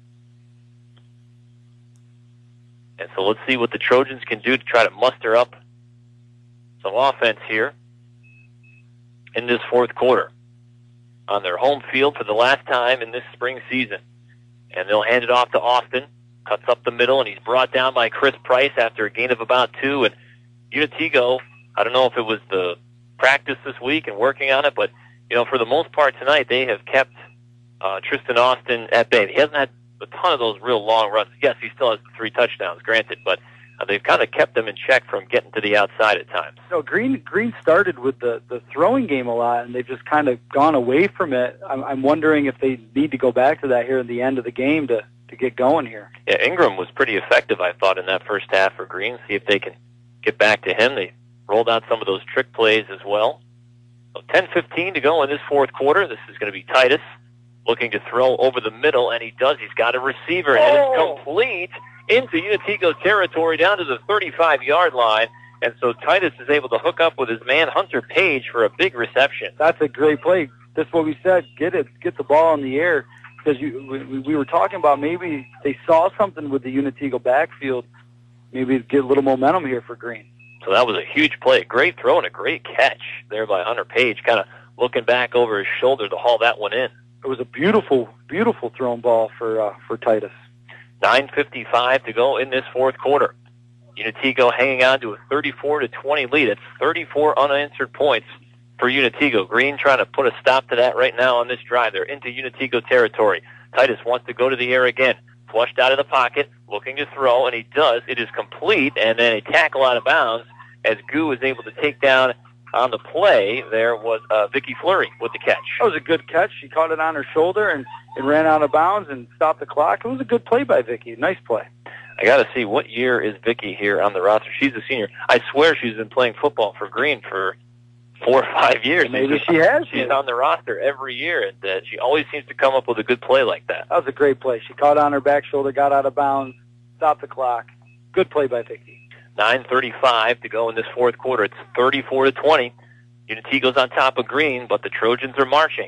[SPEAKER 1] And so let's see what the Trojans can do to try to muster up some offense here in this fourth quarter on their home field for the last time in this spring season. And they'll hand it off to Austin. Cuts up the middle, and he's brought down by Chris Price after a gain of about two. And Unitigo, I don't know if it was the practice this week and working on it, but, you know, for the most part tonight, they have kept uh, Tristan Austin at bay. He hasn't had a ton of those real long runs. Yes, he still has the three touchdowns, granted, but uh, they've kind of kept him in check from getting to the outside at times.
[SPEAKER 2] So Green Green started with the, the throwing game a lot, and they've just kind of gone away from it. I'm, I'm wondering if they need to go back to that here in the end of the game to, to get going here.
[SPEAKER 1] Yeah, Ingram was pretty effective, I thought, in that first half for Green. See if they can get back to him. They rolled out some of those trick plays as well. So ten fifteen to go in this fourth quarter. This is going to be Titus looking to throw over the middle, and he does. He's got a receiver, and
[SPEAKER 2] oh.
[SPEAKER 1] it's complete into Unitigo's territory down to the thirty-five-yard line. And so Titus is able to hook up with his man, Hunter Page, for a big reception.
[SPEAKER 2] That's a great play. That's what we said. Get it. Get the ball in the air. Because you, we, we were talking about maybe they saw something with the Unitigo backfield. Maybe get a little momentum here for Green.
[SPEAKER 1] So that was a huge play. Great throw and a great catch there by Hunter Page, kind of looking back over his shoulder to haul that one in.
[SPEAKER 2] It was a beautiful, beautiful thrown ball for uh, for Titus.
[SPEAKER 1] nine fifty-five to go in this fourth quarter. Unitigo hanging on to a thirty-four to twenty lead. It's thirty-four unanswered points for Unitigo. Green trying to put a stop to that right now on this drive. They're into Unitigo territory. Titus wants to go to the air again. Flushed out of the pocket, looking to throw, and he does. It is complete, and then a tackle out of bounds as Goo is able to take down on the play. There was uh, Vicky Fleury with the catch.
[SPEAKER 2] That was a good catch. She caught it on her shoulder and, and ran out of bounds and stopped the clock. It was a good play by Vicky. Nice play.
[SPEAKER 1] I got to see, what year is Vicky here on the roster? She's a senior. I swear she's been playing football for Green for four or five years.
[SPEAKER 2] Maybe she has.
[SPEAKER 1] She's on the roster every year, and uh, she always seems to come up with a good play like that.
[SPEAKER 2] That was a great play. She caught on her back shoulder, got out of bounds, stopped the clock. Good play by Vicky.
[SPEAKER 1] nine thirty-five to go in this fourth quarter. It's thirty-four to twenty. Unitigo's on top of Green, but the Trojans are marching.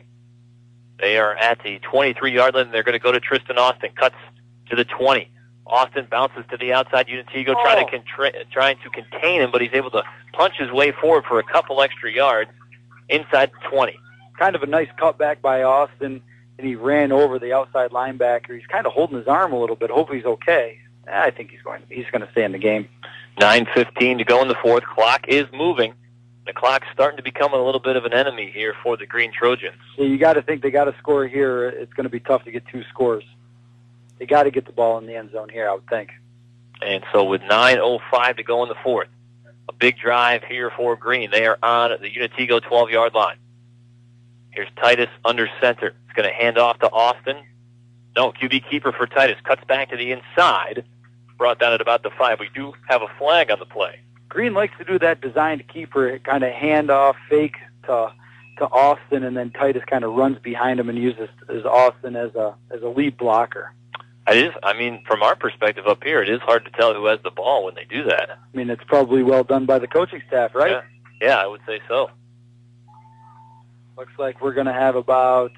[SPEAKER 1] They are at the twenty-three-yard line, and they're going to go to Tristan Austin. Cuts to the twenty. Austin bounces to the outside. Unitigo
[SPEAKER 2] oh.
[SPEAKER 1] trying to contra- trying to contain him, but he's able to punch his way forward for a couple extra yards inside the twenty.
[SPEAKER 2] Kind of a nice cutback by Austin, and he ran over the outside linebacker. He's kind of holding his arm a little bit. Hopefully he's okay. I think he's going. He's going to stay in the game.
[SPEAKER 1] nine fifteen to go in the fourth. Clock is moving. The clock's starting to become a little bit of an enemy here for the Green Trojans.
[SPEAKER 2] Yeah, you got to think they got to score here. It's going to be tough to get two scores. They got to get the ball in the end zone here, I would think.
[SPEAKER 1] And so with nine oh five to go in the fourth, a big drive here for Green. They are on the Unitigo twelve-yard line. Here's Titus under center. It's going to hand off to Austin. No, Q B keeper for Titus. Cuts back to the inside. Brought down at about the five. We do have a flag on the play.
[SPEAKER 2] Green likes to do that designed keeper, kind of hand off, fake to to Austin, and then Titus kind of runs behind him and uses as Austin as a as a lead blocker.
[SPEAKER 1] It is. I mean, from our perspective up here, it is hard to tell who has the ball when they do that.
[SPEAKER 2] I mean, it's probably well done by the coaching staff, right?
[SPEAKER 1] Yeah, yeah, I would say so.
[SPEAKER 2] Looks like we're going to have about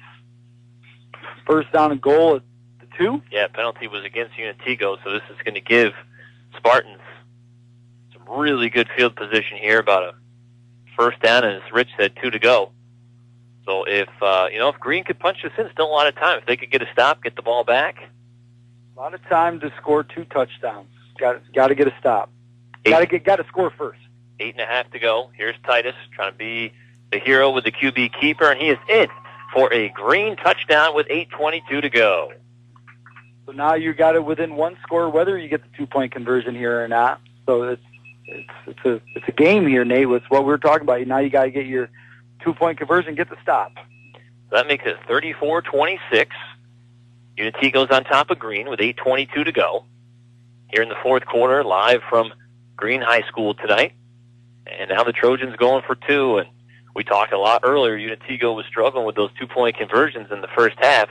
[SPEAKER 2] first down and goal at the two.
[SPEAKER 1] Yeah, penalty was against Unitigo, so this is going to give Spartans some really good field position here, about a first down, and as Rich said, two to go. So if, uh, you know, if Green could punch this in, still a lot of time. If they could get a stop, get the ball back.
[SPEAKER 2] A lot of time to score two touchdowns. Got got to get a stop. Got to get got to score first.
[SPEAKER 1] Eight and a half to go. Here's Titus trying to be the hero with the Q B keeper, and he is in for a Green touchdown with eight twenty-two to go.
[SPEAKER 2] So now you got it within one score, whether you get the two point conversion here or not. So it's it's it's a it's a game here, Nate. It's what we were talking about. Now you got to get your two point conversion, get the stop.
[SPEAKER 1] So that makes it thirty-four twenty-six. Unitigo's on top of Green with eight twenty-two to go. Here in the fourth quarter, live from Green High School tonight. And now the Trojans going for two. And we talked a lot earlier, Unitigo was struggling with those two-point conversions in the first half.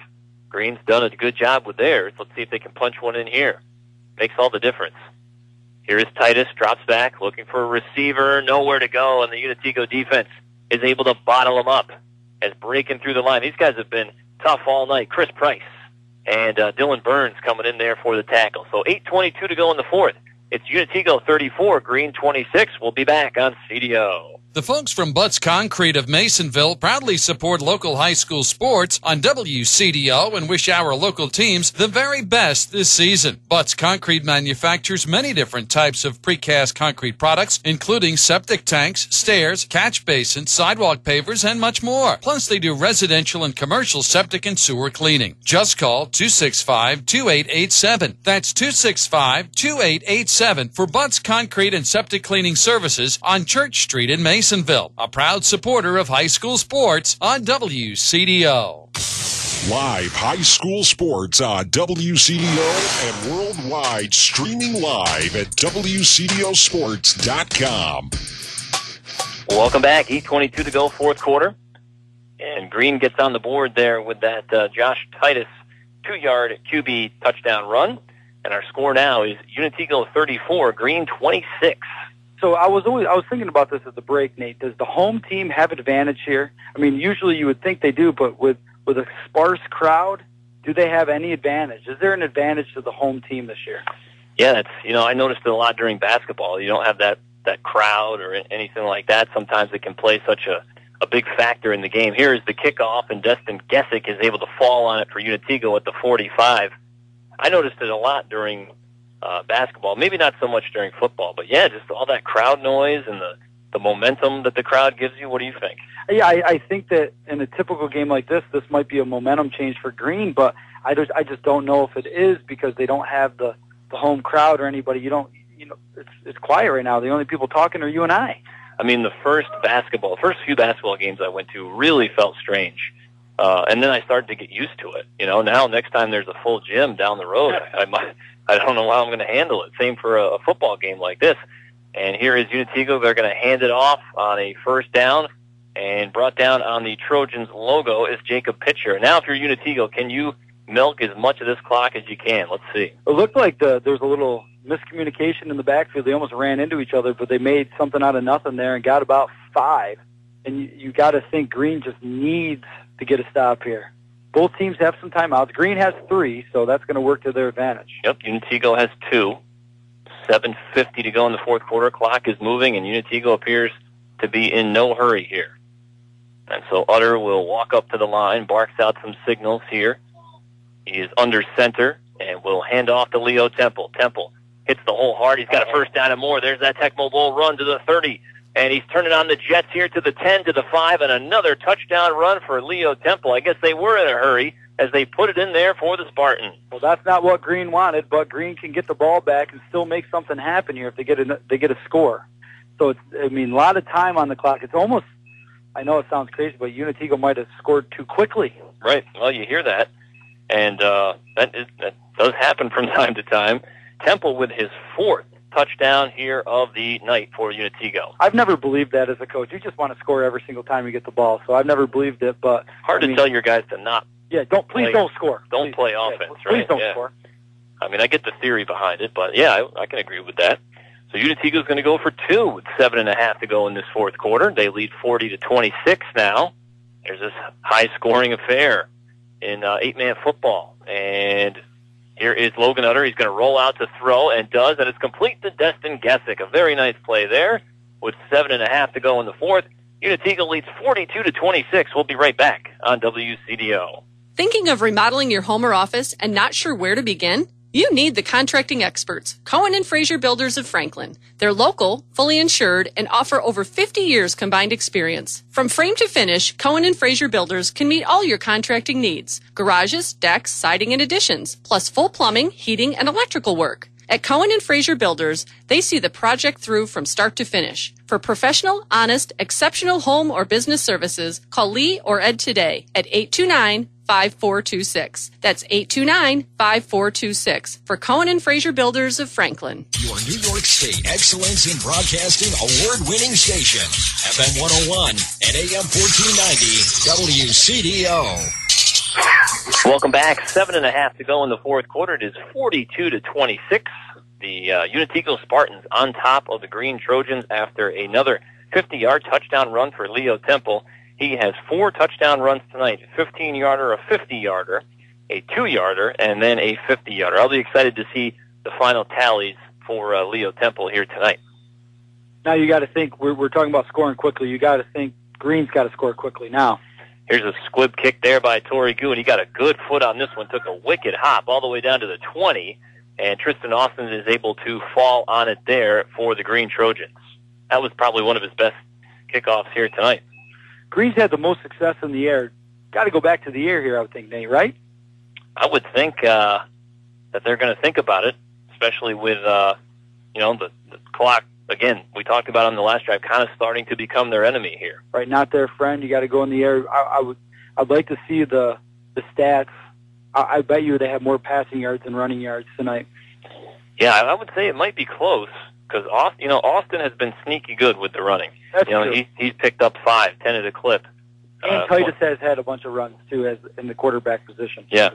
[SPEAKER 1] Green's done a good job with theirs. Let's see if they can punch one in here. Makes all the difference. Here is Titus, drops back, looking for a receiver, nowhere to go, and the Unitigo defense is able to bottle him up as breaking through the line. These guys have been tough all night. Chris Price and uh, Dylan Burns coming in there for the tackle. So eight twenty-two to go in the fourth. It's Unitigo thirty-four, Green twenty-six. We'll be back on C D O.
[SPEAKER 8] The folks from Butts Concrete of Masonville proudly support local high school sports on W C D O and wish our local teams the very best this season. Butts Concrete manufactures many different types of precast concrete products, including septic tanks, stairs, catch basins, sidewalk pavers, and much more. Plus, they do residential and commercial septic and sewer cleaning. Just call two six five, two eight eight seven. That's two six five, two eight eight seven for Butts Concrete and Septic Cleaning Services on Church Street in Masonville. Masonville, a proud supporter of high school sports on W C D O.
[SPEAKER 9] Live high school sports on W C D O and worldwide, streaming live at W C D O sports dot com.
[SPEAKER 1] Welcome back. eight twenty-two to go, fourth quarter. And Green gets on the board there with that uh, Josh Titus two-yard Q B touchdown run. And our score now is Unitigo thirty-four, Green twenty-six.
[SPEAKER 2] So I was always I was thinking about this at the break, Nate. Does the home team have advantage here? I mean, usually you would think they do, but with, with a sparse crowd, do they have any advantage? Is there an advantage to the home team this year?
[SPEAKER 1] Yeah, it's you know I noticed it a lot during basketball. You don't have that, that crowd or anything like that. Sometimes it can play such a, a big factor in the game. Here is the kickoff, and Destin Gessick is able to fall on it for Unitigo at the forty-five. I noticed it a lot during Uh, basketball, maybe not so much during football, but yeah, just all that crowd noise and the, the momentum that the crowd gives you. What do you think?
[SPEAKER 2] Yeah, I, I think that in a typical game like this, this might be a momentum change for Green, but I just I just don't know if it is because they don't have the, the home crowd or anybody. You don't, you know, it's it's quiet right now. The only people talking are you and I.
[SPEAKER 1] I mean, the first basketball, first few basketball games I went to really felt strange. Uh, and then I started to get used to it. You know, now next time there's a full gym down the road, I, I might, I don't know how I'm going to handle it. Same for a, a football game like this. And here is Unitigo. They're going to hand it off on a first down, and brought down on the Trojans logo is Jacob Pitcher. Now, if you're Unitigo, can you milk as much of this clock as you can? Let's see.
[SPEAKER 2] It looked like the, there was a little miscommunication in the backfield. They almost ran into each other, but they made something out of nothing there and got about five. And you, you got to think Green just needs to get a stop here. Both teams have some timeouts. Green has three, so that's going to work to their advantage.
[SPEAKER 1] Yep, Unitigo has two. seven fifty to go in the fourth quarter. Clock is moving, and Unitigo appears to be in no hurry here. And so Utter will walk up to the line, barks out some signals here. He is under center, and will hand off to Leo Temple. Temple hits the hole hard. He's got a first down and more. There's that Tecmo Bowl run to the thirty. And he's turning on the Jets here to the ten, to the five, and another touchdown run for Leo Temple. I guess they were in a hurry as they put it in there for the Spartans.
[SPEAKER 2] Well, that's not what Green wanted, but Green can get the ball back and still make something happen here if they get a, they get a score. So, it's, I mean, a lot of time on the clock. It's almost, I know it sounds crazy, but Unitigo might have scored too quickly.
[SPEAKER 1] Right. Well, you hear that. And uh, that, is, that does happen from time to time. Temple with his fourth touchdown here of the night for Unitigo.
[SPEAKER 2] I've never believed that as a coach. You just want to score every single time you get the ball, so I've never believed it. But
[SPEAKER 1] hard
[SPEAKER 2] I
[SPEAKER 1] to
[SPEAKER 2] mean,
[SPEAKER 1] tell your guys to not.
[SPEAKER 2] Yeah, don't please
[SPEAKER 1] play,
[SPEAKER 2] don't score.
[SPEAKER 1] Don't
[SPEAKER 2] please,
[SPEAKER 1] play
[SPEAKER 2] yeah,
[SPEAKER 1] offense,
[SPEAKER 2] please
[SPEAKER 1] right?
[SPEAKER 2] don't
[SPEAKER 1] yeah.
[SPEAKER 2] score.
[SPEAKER 1] I mean, I get the theory behind it, but yeah, I, I can agree with that. So Unitigo's going to go for two with seven and a half to go in this fourth quarter. They lead forty to twenty-six now. There's this high-scoring affair in uh, eight-man football, and here is Logan Utter. He's going to roll out to throw, and does, and it's complete to Destin Gessick. A very nice play there with seven and a half to go in the fourth. Unitigo leads forty-two to twenty-six. We'll be right back on W C D O.
[SPEAKER 10] Thinking of remodeling your home or office and not sure where to begin? You need the contracting experts, Cohen and Fraser Builders of Franklin. They're local, fully insured, and offer over fifty years combined experience. From frame to finish, Cohen and Fraser Builders can meet all your contracting needs. Garages, decks, siding, and additions, plus full plumbing, heating, and electrical work. At Cohen and Fraser Builders, they see the project through from start to finish. For professional, honest, exceptional home or business services, call Lee or Ed today at eight two nine, five four two six. That's eight two nine, five four two six for Cohen and Fraser Builders of Franklin.
[SPEAKER 3] Your New York State Excellence in Broadcasting award-winning station, F M one oh one and A M fourteen ninety W C D O.
[SPEAKER 1] Welcome back. Seven and a half to go in the fourth quarter. It is forty-two to twenty-six. The uh, Unitego Spartans on top of the Green Trojans after another fifty-yard touchdown run for Leo Temple. He has four touchdown runs tonight, a fifteen-yarder, a fifty-yarder, a two-yarder, and then a fifty-yarder. I'll be excited to see the final tallies for uh, Leo Temple here tonight.
[SPEAKER 2] Now you got to think, we're, we're talking about scoring quickly. You got to think Green's got to score quickly now.
[SPEAKER 1] Here's a squib kick there by Torrey Goo, and he got a good foot on this one, took a wicked hop all the way down to the twenty, and Tristan Austin is able to fall on it there for the Green Trojans. That was probably one of his best kickoffs here tonight.
[SPEAKER 2] Green's had the most success in the air. Got to go back to the air here, I would think, Nate, right?
[SPEAKER 1] I would think uh, that they're going to think about it, especially with, uh, you know, the, the clock. Again, we talked about on the last drive, kind of starting to become their enemy here.
[SPEAKER 2] Right, not their friend. You got to go in the air. I, I would, I'd like to see the the stats. I, I bet you they have more passing yards than running yards tonight.
[SPEAKER 1] Yeah, I would say it might be close because Austin, you know, Austin has been sneaky good with the running.
[SPEAKER 2] That's
[SPEAKER 1] you know,
[SPEAKER 2] true.
[SPEAKER 1] he he's picked up five, ten at a clip.
[SPEAKER 2] And
[SPEAKER 1] uh,
[SPEAKER 2] Titus has had a bunch of runs too, as in the quarterback position.
[SPEAKER 1] Yeah.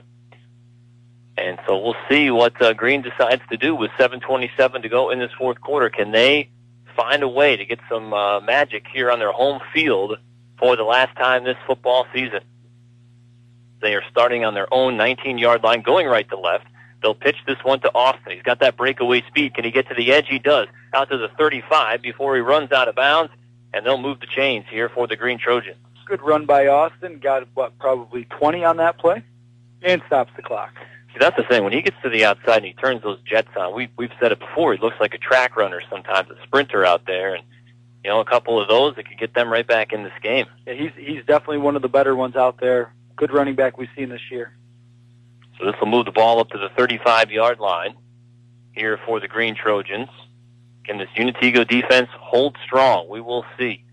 [SPEAKER 1] And so we'll see what uh, Green decides to do with seven twenty-seven to go in this fourth quarter. Can they find a way to get some uh, magic here on their home field for the last time this football season? They are starting on their own nineteen-yard line, going right to left. They'll pitch this one to Austin. He's got that breakaway speed. Can he get to the edge? He does. Out to the thirty-five before he runs out of bounds, and they'll move the chains here for the Green Trojans.
[SPEAKER 2] Good run by Austin. Got, what, probably twenty on that play? And stops the clock.
[SPEAKER 1] See, that's the thing. When he gets to the outside and he turns those jets on, we, we've said it before, he looks like a track runner sometimes, a sprinter out there. And, you know, a couple of those that could get them right back in this game.
[SPEAKER 2] Yeah, he's he's definitely one of the better ones out there. Good running back we've seen this year.
[SPEAKER 1] So this will move the ball up to the thirty-five-yard line here for the Green Trojans. Can this Unitego defense hold strong? We will see.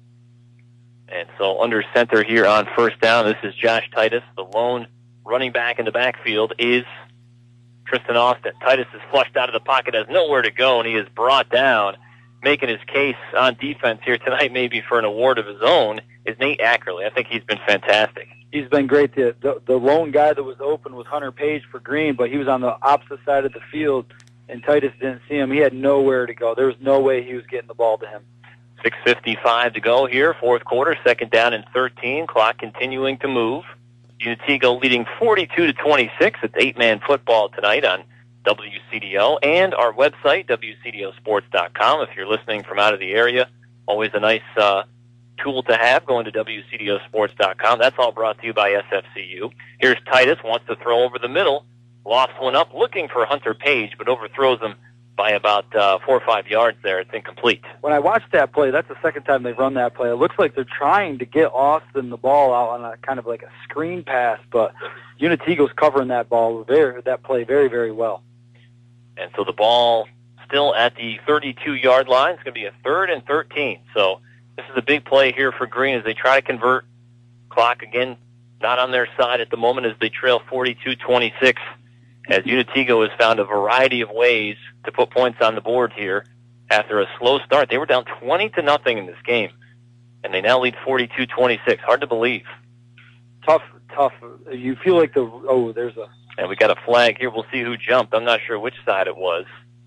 [SPEAKER 1] And so under center here on first down, this is Josh Titus. The lone running back in the backfield is Tristan Austin. Titus is flushed out of the pocket, has nowhere to go, and he is brought down. Making his case on defense here tonight, maybe for an award of his own, is Nate Ackerley. I think he's been fantastic.
[SPEAKER 2] He's been great. The, the, the lone guy that was open was Hunter Page for Green, but he was on the opposite side of the field, and Titus didn't see him. He had nowhere to go. There was no way he was getting the ball to him.
[SPEAKER 1] six fifty-five to go here, fourth quarter, second down and thirteen. Clock continuing to move. Unitego leading forty-two to twenty-six. It's eight-man football tonight on W C D O and our website, W C D O sports dot com. If you're listening from out of the area, always a nice uh, tool to have, going to W C D O sports dot com. That's all brought to you by S F C U. Here's Titus, wants to throw over the middle, lofts one up, looking for Hunter Page, but overthrows him by about uh, four or five yards there. It's incomplete.
[SPEAKER 2] When I watched that play, that's the second time they've run that play. It looks like they're trying to get Austin the ball out on a kind of like a screen pass, but Unitego's covering that ball, very, that play very, very well.
[SPEAKER 1] And so the ball still at the thirty-two-yard line. It's going to be a third and thirteen. So this is a big play here for Green as they try to convert. Clock, again, not on their side at the moment as they trail forty-two twenty-six. As Unitego has found a variety of ways to put points on the board here after a slow start. They were down twenty to nothing in this game, and they now lead forty-two twenty-six. Hard to believe.
[SPEAKER 2] Tough, tough. You feel like the, oh, there's a...
[SPEAKER 1] And we got a flag here. We'll see who jumped. I'm not sure which side it was.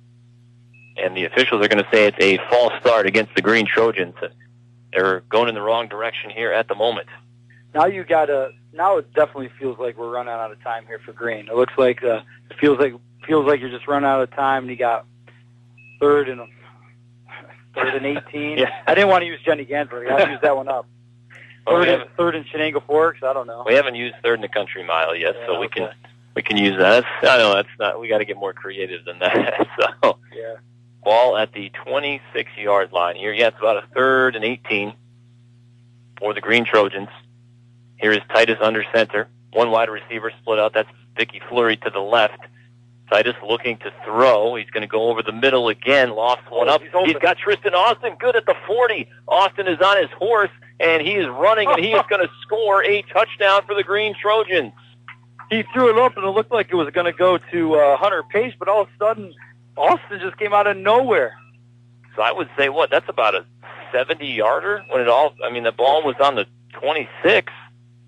[SPEAKER 1] And the officials are going to say it's a false start against the Green Trojans. They're going in the wrong direction here at the moment.
[SPEAKER 2] Now you got to. Now it definitely feels like we're running out of time here for Green. It looks like uh, it feels like feels like you're just running out of time, and you got third and third and eighteen.
[SPEAKER 1] Yeah.
[SPEAKER 2] I didn't want to use Jenny Gansberg. I'll use that one up.
[SPEAKER 1] Well,
[SPEAKER 2] Third,
[SPEAKER 1] we
[SPEAKER 2] and, third and Shenango Forks. I don't know.
[SPEAKER 1] We haven't used third in the country mile yet,
[SPEAKER 2] Yeah,
[SPEAKER 1] so we
[SPEAKER 2] okay.
[SPEAKER 1] can we can use that. That's, I know that's not. We got to get more creative than that. So
[SPEAKER 2] Yeah.
[SPEAKER 1] ball at the twenty-six-yard line here. Yeah, it's about a third and eighteen for the Green Trojans. Here is Titus under center. One wide receiver split out. That's Vicky Fleury to the left. Titus looking to throw. He's going to go over the middle again. Lofts one
[SPEAKER 2] Oh,
[SPEAKER 1] up.
[SPEAKER 2] he's open.
[SPEAKER 1] He's got Tristan Austin good at the forty. Austin is on his horse, and he is running, and he is going to score a touchdown for the Green Trojans.
[SPEAKER 2] He threw it up, and it looked like it was going to go to uh, Hunter Page, but all of a sudden, Austin just came out of nowhere.
[SPEAKER 1] So I would say, what, that's about a seventy-yarder when it all, I mean, the ball was on the twenty-six.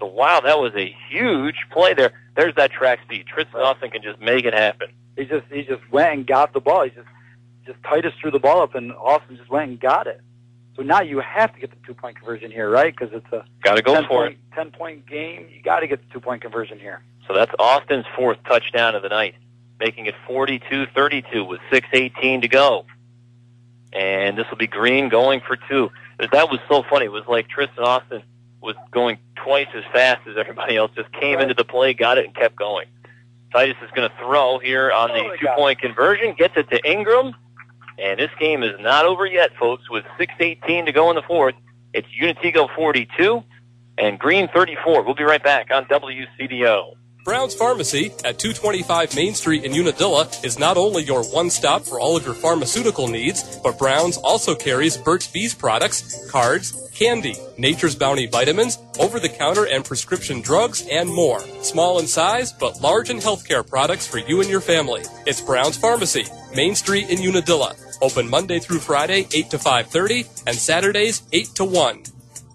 [SPEAKER 1] So, wow, that was a huge play there. There's that track speed. Tristan
[SPEAKER 2] Right.
[SPEAKER 1] Austin can just make it happen.
[SPEAKER 2] He just he just went and got the ball. He just just Titus threw the ball up, and Austin just went and got it. So now you have to get the two-point conversion here, right? Because it's a
[SPEAKER 1] Got to go for it.
[SPEAKER 2] ten-point game. You got to get the two-point conversion here.
[SPEAKER 1] So that's Austin's fourth touchdown of the night, making it forty-two thirty-two with six eighteen to go. And this will be Green going for two. That was so funny. It was like Tristan Austin was going twice as fast as everybody else, just came
[SPEAKER 2] Right.
[SPEAKER 1] into the play, got it, and kept going. Titus is going to throw here on
[SPEAKER 2] Oh,
[SPEAKER 1] the
[SPEAKER 2] my
[SPEAKER 1] two-point conversion, gets it to Ingram, and this game is not over yet, folks, with six eighteen to go in the fourth. It's Unitigo forty-two and Green thirty-four. We'll be right back on W C D O.
[SPEAKER 11] Brown's Pharmacy at two twenty-five Main Street in Unadilla is not only your one-stop for all of your pharmaceutical needs, but Brown's also carries Burt's Bees products, cards, candy, Nature's Bounty vitamins, over-the-counter and prescription drugs, and more. Small in size, but large in healthcare products for you and your family. It's Brown's Pharmacy, Main Street in Unadilla. Open Monday through Friday, eight to five thirty, and Saturdays, eight to one.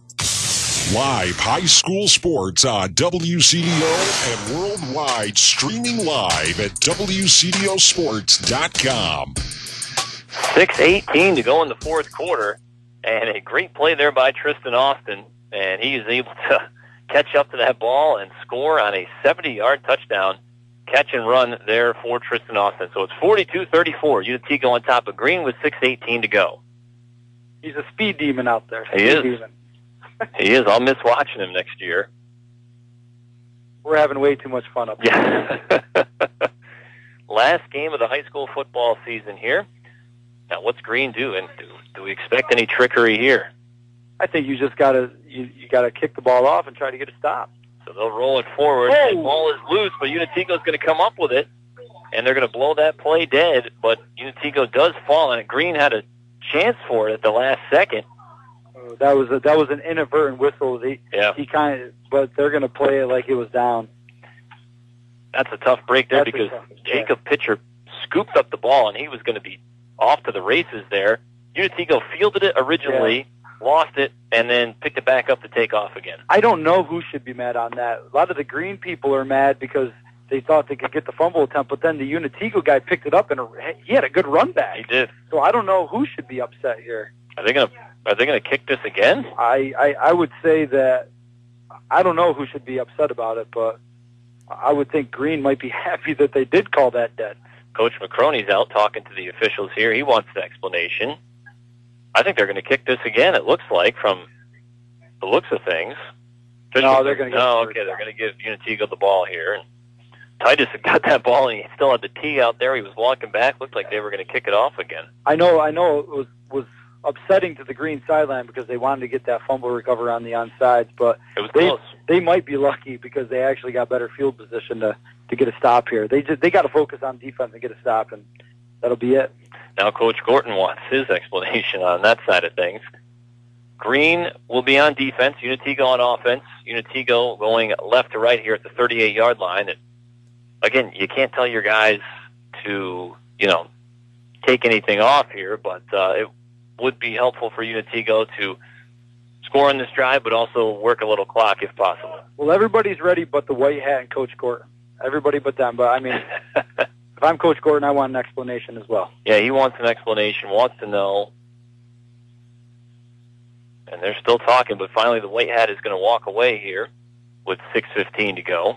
[SPEAKER 9] Live high school sports on W C D O and worldwide, streaming live at W C D O sports dot com.
[SPEAKER 1] six eighteen to go in the fourth quarter, and a great play there by Tristan Austin, and he is able to catch up to that ball and score on a seventy-yard touchdown catch and run there for Tristan Austin. So it's forty-two thirty-four. Unitigo on top of Green with six eighteen to go.
[SPEAKER 2] He's a speed demon out there.
[SPEAKER 1] He
[SPEAKER 2] Speed
[SPEAKER 1] is.
[SPEAKER 2] demon.
[SPEAKER 1] He is. I'll miss watching him next year.
[SPEAKER 2] We're having way too much fun up here.
[SPEAKER 1] Yeah. Last game of the high school football season here. Now, what's Green do? And do, do we expect any trickery here?
[SPEAKER 2] I think you just gotta you, you gotta kick the ball off and try to get a stop.
[SPEAKER 1] So they'll roll it forward.
[SPEAKER 2] Oh.
[SPEAKER 1] The ball is loose, but Unitigo's going to come up with it, and they're going to blow that play dead. But Unitigo does fall, and Green had a chance for it at the last second.
[SPEAKER 2] Uh, that was a, that was an inadvertent whistle. He,
[SPEAKER 1] Yeah.
[SPEAKER 2] he kind of, but they're going to play it like it was down.
[SPEAKER 1] That's a tough break there
[SPEAKER 2] That's a
[SPEAKER 1] because
[SPEAKER 2] tough- yeah.
[SPEAKER 1] Jacob Pitcher scooped up the ball, and he was going to be off to the races there. Unitigo fielded it originally, lost it, and then picked it back up to take off again.
[SPEAKER 2] I don't know who should be mad on that. A lot of the Green people are mad because they thought they could get the fumble attempt, but then the Unitigo guy picked it up, and he had a good run back.
[SPEAKER 1] He did.
[SPEAKER 2] So I don't know who should be upset here.
[SPEAKER 1] Are they going to Are they going to kick this again?
[SPEAKER 2] I, I, I would say that I don't know who should be upset about it, but I would think Green might be happy that they did call that dead.
[SPEAKER 1] Coach McCroney's out talking to the officials here. He wants an explanation. I think they're going to kick this again, it looks like, from the looks of things.
[SPEAKER 2] No, they're going to get
[SPEAKER 1] No,
[SPEAKER 2] the
[SPEAKER 1] okay, they're going to give Unitigo the ball here. And Titus had got that ball, and he still had the tee out there. He was walking back. Looked like they were going to kick it off again.
[SPEAKER 2] I know, I know it was, was upsetting to the Green sideline because they wanted to get that fumble recovery on the onsides, but
[SPEAKER 1] It was
[SPEAKER 2] they,
[SPEAKER 1] close.
[SPEAKER 2] they might be lucky because they actually got better field position to, to get a stop here. They just, they got to focus on defense and get a stop, and that'll be it.
[SPEAKER 1] Now Coach Gorton wants his explanation on that side of things. Green will be on defense, Unitigo on offense. Unitigo going left to right here at the thirty-eight-yard line. And again, you can't tell your guys to, you know, take anything off here, but uh, it would be helpful for Unitigo to score on this drive, but also work a little clock if possible.
[SPEAKER 2] Well, everybody's ready but the white hat and Coach Gorton. Everybody but them. But, I mean, if I'm Coach Gorton, I want an explanation as well.
[SPEAKER 1] Yeah, he wants an explanation, wants to know. And they're still talking, but finally the white hat is going to walk away here with six fifteen to go.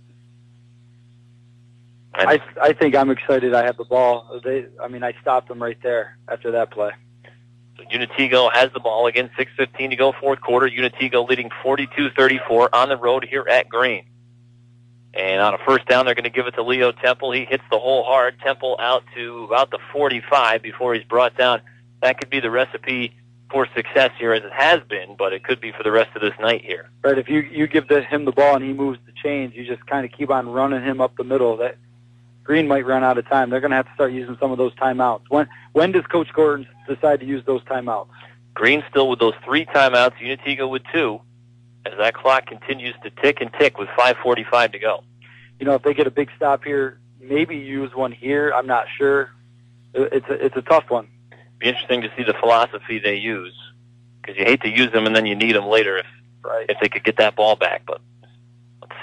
[SPEAKER 1] And
[SPEAKER 2] I I think I'm excited I have the ball. They, I mean, I stopped them right there after that play.
[SPEAKER 1] so Unitigo has the ball again, six fifteen to go, fourth quarter. Unitigo leading forty-two thirty-four on the road here at Green. And on a first down, they're going to give it to Leo Temple. He hits the hole hard. Temple out to about the forty-five before he's brought down. That could be the recipe for success here, as it has been, but it could be for the rest of this night here.
[SPEAKER 2] Right, if you you give the, him the ball and he moves the chains, you just kind of keep on running him up the middle. That Green might run out of time. They're going to have to start using some of those timeouts. When when does Coach Gordon decide to use those timeouts?
[SPEAKER 1] Green still with those three timeouts, Unitigo with two, as that clock continues to tick and tick with five forty-five to go.
[SPEAKER 2] You know, if they get a big stop here, maybe use one here. I'm not sure. It's a, it's a tough one.
[SPEAKER 1] Be interesting to see the philosophy they use, because you hate to use them and then you need them later if
[SPEAKER 2] Right.
[SPEAKER 1] if they could get that ball back. But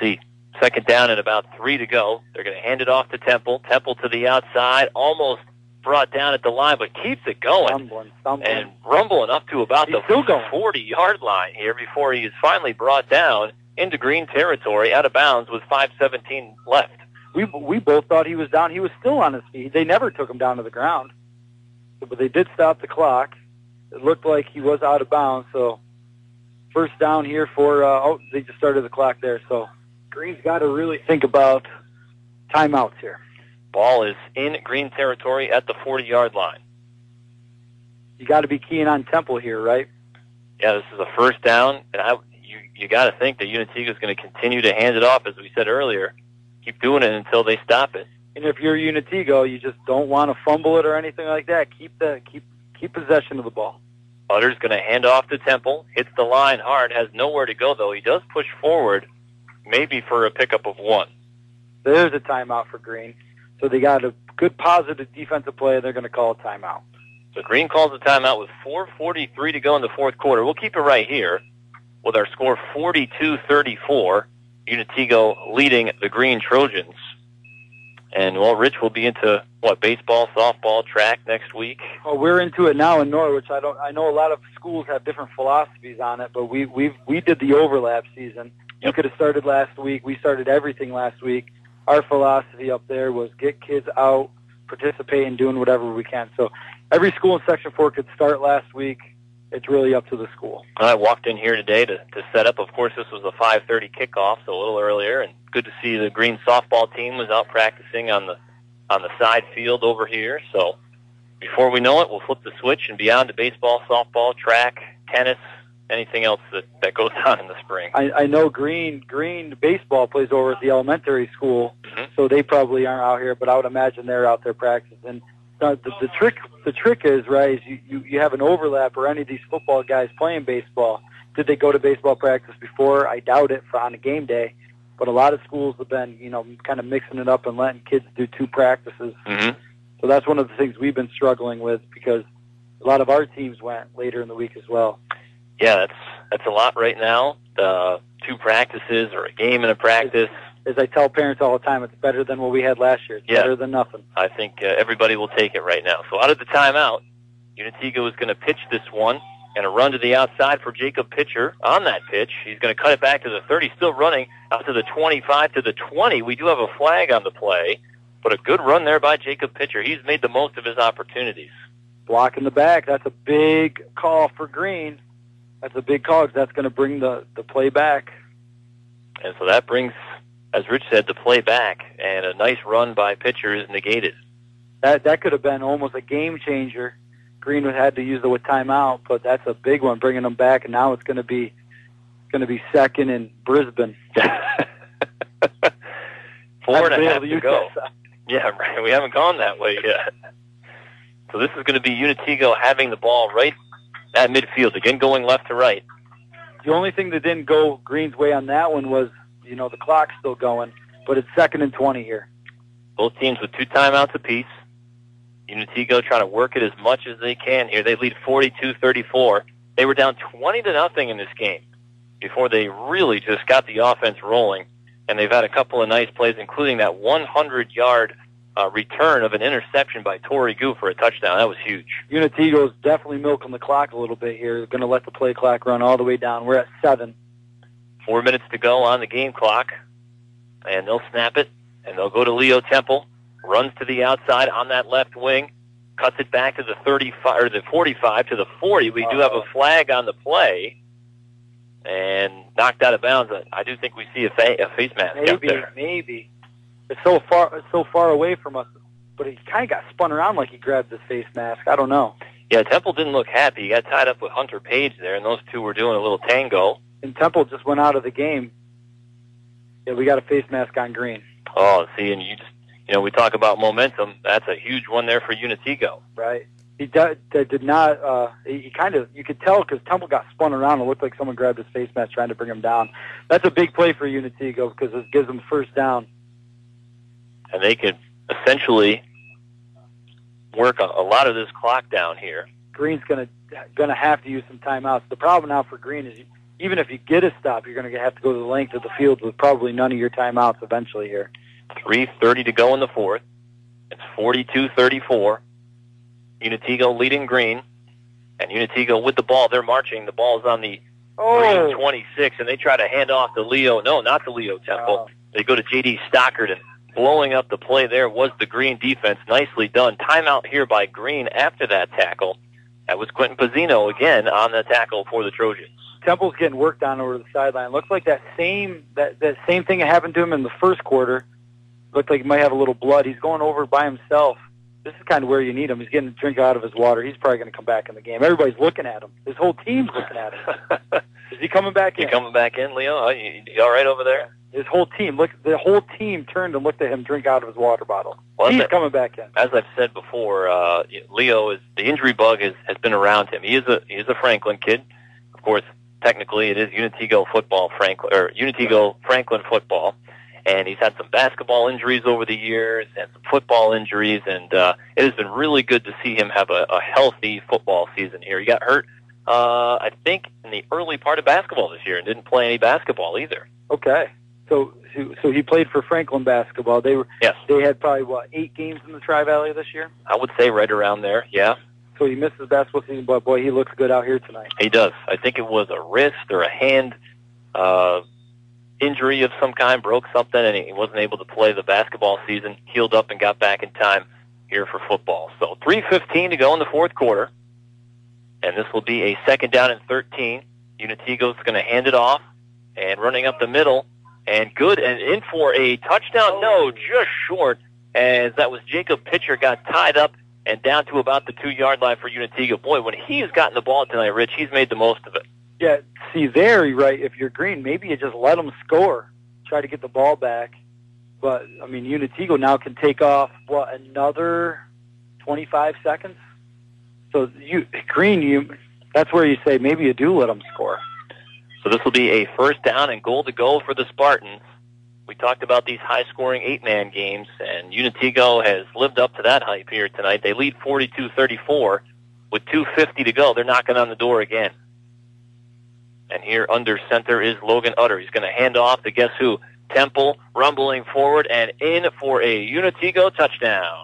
[SPEAKER 1] see. Second down and about three to go. They're going to hand it off to Temple. Temple to the outside, almost brought down at the line, but keeps it going.
[SPEAKER 2] Stumbling, stumbling.
[SPEAKER 1] And rumbling up to about
[SPEAKER 2] He's
[SPEAKER 1] the forty-yard line here before he is finally brought down into green territory, out of bounds with five seventeen left.
[SPEAKER 2] We we both thought he was down. He was still on his feet. They never took him down to the ground, but they did stop the clock. It looked like he was out of bounds, so first down here for, uh, oh, they just started the clock there, so Green's got to really think about timeouts here.
[SPEAKER 1] Ball is in green territory at the forty-yard line.
[SPEAKER 2] You got to be keying on Temple here, right?
[SPEAKER 1] Yeah, this is a first down, and I, you you got to think that Unitiga is going to continue to hand it off, as we said earlier. Keep doing it until they stop it.
[SPEAKER 2] And if you're Unitigo, you just don't want to fumble it or anything like that. Keep the keep keep possession of the ball.
[SPEAKER 1] Butter's going to hand off to Temple. Hits the line hard. Has nowhere to go, though. He does push forward, maybe for a pickup of one.
[SPEAKER 2] There's a timeout for Green. So they got a good positive defensive play. They're going to call a timeout.
[SPEAKER 1] So Green calls a timeout with four forty-three to go in the fourth quarter. We'll keep it right here with our score forty-two thirty-four. Unitigo leading the Green Trojans. And, well, Rich will be into, what, baseball, softball, track next week?
[SPEAKER 2] Well, we're into it now in Norwich. I don't. I know a lot of schools have different philosophies on it, but we we we did the overlap season. Yep. You could have started last week. We started everything last week. Our philosophy up there was get kids out, participate in doing whatever we can. So every school in Section four could start last week. It's really up to the school.
[SPEAKER 1] I walked in here today to, to set up. Of course, this was a five thirty kickoff, so a little earlier, and good to see the Green softball team was out practicing on the on the side field over here. So before we know it, we'll flip the switch and be on to baseball, softball, track, tennis, anything else that, that goes on in the spring.
[SPEAKER 2] I, I know Green Green baseball plays over at the elementary school, mm-hmm. so they probably aren't out here, but I would imagine they're out there practicing. The, the, the trick the trick is, right, is you, you, you have an overlap, or any of these football guys playing baseball. Did they go to baseball practice before? I doubt it for on a game day. But a lot of schools have been, you know, kind of mixing it up and letting kids do two practices.
[SPEAKER 1] Mm-hmm.
[SPEAKER 2] So that's one of the things we've been struggling with, because a lot of our teams went later in the week as well.
[SPEAKER 1] Yeah, that's that's a lot right now. The two practices or a game and a practice.
[SPEAKER 2] As, as I tell parents all the time, it's better than what we had last year. It's
[SPEAKER 1] yeah.
[SPEAKER 2] better than nothing.
[SPEAKER 1] I think uh, everybody will take it right now. So out of the timeout, Unitigo is going to pitch this one. And a run to the outside for Jacob Pitcher on that pitch. He's going to cut it back to the thirty, still running out to the twenty-five, to the twenty. We do have a flag on the play, but a good run there by Jacob Pitcher. He's made the most of his opportunities.
[SPEAKER 2] Block in the back. That's a big call for Green. That's a big call, because that's going to bring the, the play back.
[SPEAKER 1] And so that brings, as Rich said, the play back. And a nice run by Pitcher is negated.
[SPEAKER 2] That that could have been almost a game changer. Greenwood had to use the timeout, but that's a big one, bringing them back, and now it's going to be going to be second in Brisbane.
[SPEAKER 1] Four and a half to go. Yeah, right. We haven't gone that way yet. So this is going to be Unitigo having the ball right at midfield, again going left to right.
[SPEAKER 2] The only thing that didn't go Green's way on that one was, you know, the clock's still going, but it's second and twenty here.
[SPEAKER 1] Both teams with two timeouts apiece. Unitigo trying to work it as much as they can here. They lead forty-two thirty-four. They were down twenty to nothing in this game before they really just got the offense rolling. And they've had a couple of nice plays, including that one hundred-yard uh, return of an interception by Torrey Goo for a touchdown. That was huge.
[SPEAKER 2] Unitigo's definitely milking the clock a little bit here. They're going to let the play clock run all the way down. We're at seven.
[SPEAKER 1] Four minutes to go on the game clock. And they'll snap it, and they'll go to Leo Temple. Runs to the outside on that left wing, cuts it back to the thirty-five or the forty-five to the forty. We do have a flag on the play, and knocked out of bounds. I do think we see a, fa- a face mask
[SPEAKER 2] maybe,
[SPEAKER 1] up there.
[SPEAKER 2] Maybe it's so far, it's so far away from us, but he kind of got spun around like he grabbed his face mask. I don't know.
[SPEAKER 1] Yeah, Temple didn't look happy. He got tied up with Hunter Page there, and those two were doing a little tango.
[SPEAKER 2] And Temple just went out of the game. Yeah, we got a face mask on Green.
[SPEAKER 1] Oh, see, and you just. You know, we talk about momentum. That's a huge one there for Unitigo.
[SPEAKER 2] Right. He did, did not, uh, he kind of, you could tell because Temple got spun around. It looked like someone grabbed his face mask trying to bring him down. That's a big play for Unitigo because it gives them first down.
[SPEAKER 1] And they could essentially work a, a lot of this clock down here.
[SPEAKER 2] Green's going to going to have to use some timeouts. The problem now for Green is you, even if you get a stop, you're going to have to go to the length of the field with probably none of your timeouts eventually here.
[SPEAKER 1] three thirty to go in the fourth. It's forty-two thirty-four. Unitego leading Green. And Unitego with the ball. They're marching. The ball's on the
[SPEAKER 2] oh.
[SPEAKER 1] Green twenty-six, and they try to hand off to Leo. No, not to Leo Temple.
[SPEAKER 2] Oh.
[SPEAKER 1] They go to J D Stockard, and blowing up the play there was the Green defense. Nicely done. Timeout here by Green after that tackle. That was Quentin Pizzino again on the tackle for the Trojans.
[SPEAKER 2] Temple's getting worked on over the sideline. Looks like that same that, that same thing that happened to him in the first quarter. Looked like he might have a little blood. He's going over by himself. This is kind of where you need him. He's getting a drink out of his water. He's probably going to come back in the game. Everybody's looking at him. His whole team's looking at him. Is he coming back in?
[SPEAKER 1] You coming back in, Leo? Oh, you, you all right over there?
[SPEAKER 2] His whole team, look, the whole team turned and looked at him drink out of his water bottle.
[SPEAKER 1] Well,
[SPEAKER 2] He's
[SPEAKER 1] that,
[SPEAKER 2] coming back in.
[SPEAKER 1] As I've said before, uh, Leo is the injury bug has, has been around him. He is a he is a Franklin kid, of course. Technically, it is Unitego football, Franklin or Unitego Franklin football, and he's had some basketball injuries over the years and some football injuries, and uh, it has been really good to see him have a, a healthy football season here. He got hurt, uh, I think, in the early part of basketball this year and didn't play any basketball either.
[SPEAKER 2] Okay. So, so he played for Franklin basketball. They were,
[SPEAKER 1] yes.
[SPEAKER 2] They had probably what eight games in the Tri Valley this year.
[SPEAKER 1] I would say right around there. Yeah.
[SPEAKER 2] So he missed his basketball season, but boy, he looks good out here tonight.
[SPEAKER 1] He does. I think it was a wrist or a hand uh, injury of some kind, broke something, and he wasn't able to play the basketball season. Healed up and got back in time here for football. So three fifteen to go in the fourth quarter, and this will be a second down and thirteen. Unitego's going to hand it off, and running up the middle. And good, and in for a touchdown. No, just short, as that was Jacob Pitcher got tied up and down to about the two-yard line for Unitego. Boy, when he has gotten the ball tonight, Rich, he's made the most of it.
[SPEAKER 2] Yeah, see there, you're right. If you're Green, maybe you just let them score, try to get the ball back. But, I mean, Unitego now can take off, what, another twenty-five seconds? So, you Green, you that's where you say maybe you do let them score.
[SPEAKER 1] So this will be a first down and goal to go for the Spartans. We talked about these high-scoring eight-man games, and Unitego has lived up to that hype here tonight. They lead forty-two thirty-four with two fifty to go. They're knocking on the door again. And here under center is Logan Utter. He's going to hand off to guess who? Temple, rumbling forward and in for a Unitego touchdown.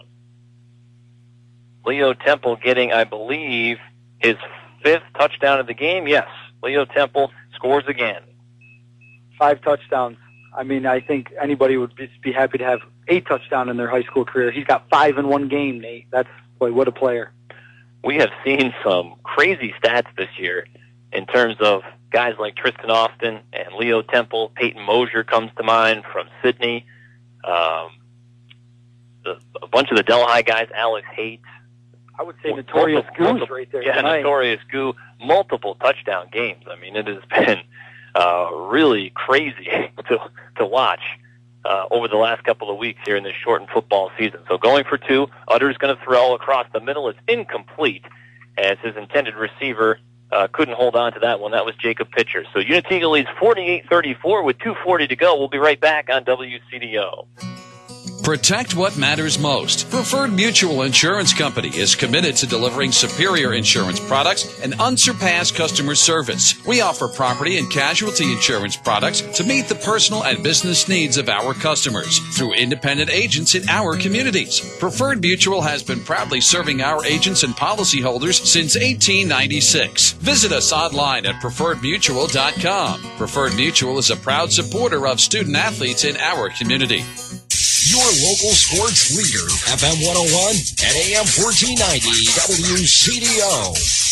[SPEAKER 1] Leo Temple getting, I believe, his fifth touchdown of the game. Yes, Leo Temple scores again.
[SPEAKER 2] Five touchdowns. I mean, I think anybody would just be happy to have eight touchdowns in their high school career. He's got five in one game, Nate. That's, boy, what a player.
[SPEAKER 1] We have seen some crazy stats this year in terms of guys like Tristan Austin and Leo Temple. Peyton Mosier comes to mind from Sydney. Um, the, a bunch of the Delhi guys, Alex Haight.
[SPEAKER 2] I would say Notorious Goose right there.
[SPEAKER 1] Yeah,
[SPEAKER 2] tonight.
[SPEAKER 1] Notorious Goo. Multiple touchdown games. I mean, it has been uh, really crazy to to watch uh, over the last couple of weeks here in this shortened football season. So going for two, Utter's going to throw across the middle. It's incomplete as his intended receiver uh, couldn't hold on to that one. That was Jacob Pitcher. So Unitego leads forty-eight thirty-four with two forty to go. We'll be right back on W C D O.
[SPEAKER 8] Protect what matters most. Preferred Mutual Insurance Company is committed to delivering superior insurance products and unsurpassed customer service. We offer property and casualty insurance products to meet the personal and business needs of our customers through independent agents in our communities. Preferred Mutual has been proudly serving our agents and policyholders since eighteen ninety-six. Visit us online at preferred mutual dot com. Preferred Mutual is a proud supporter of student athletes in our community.
[SPEAKER 3] Your local sports leader, F M one oh one and A M fourteen ninety W C D O.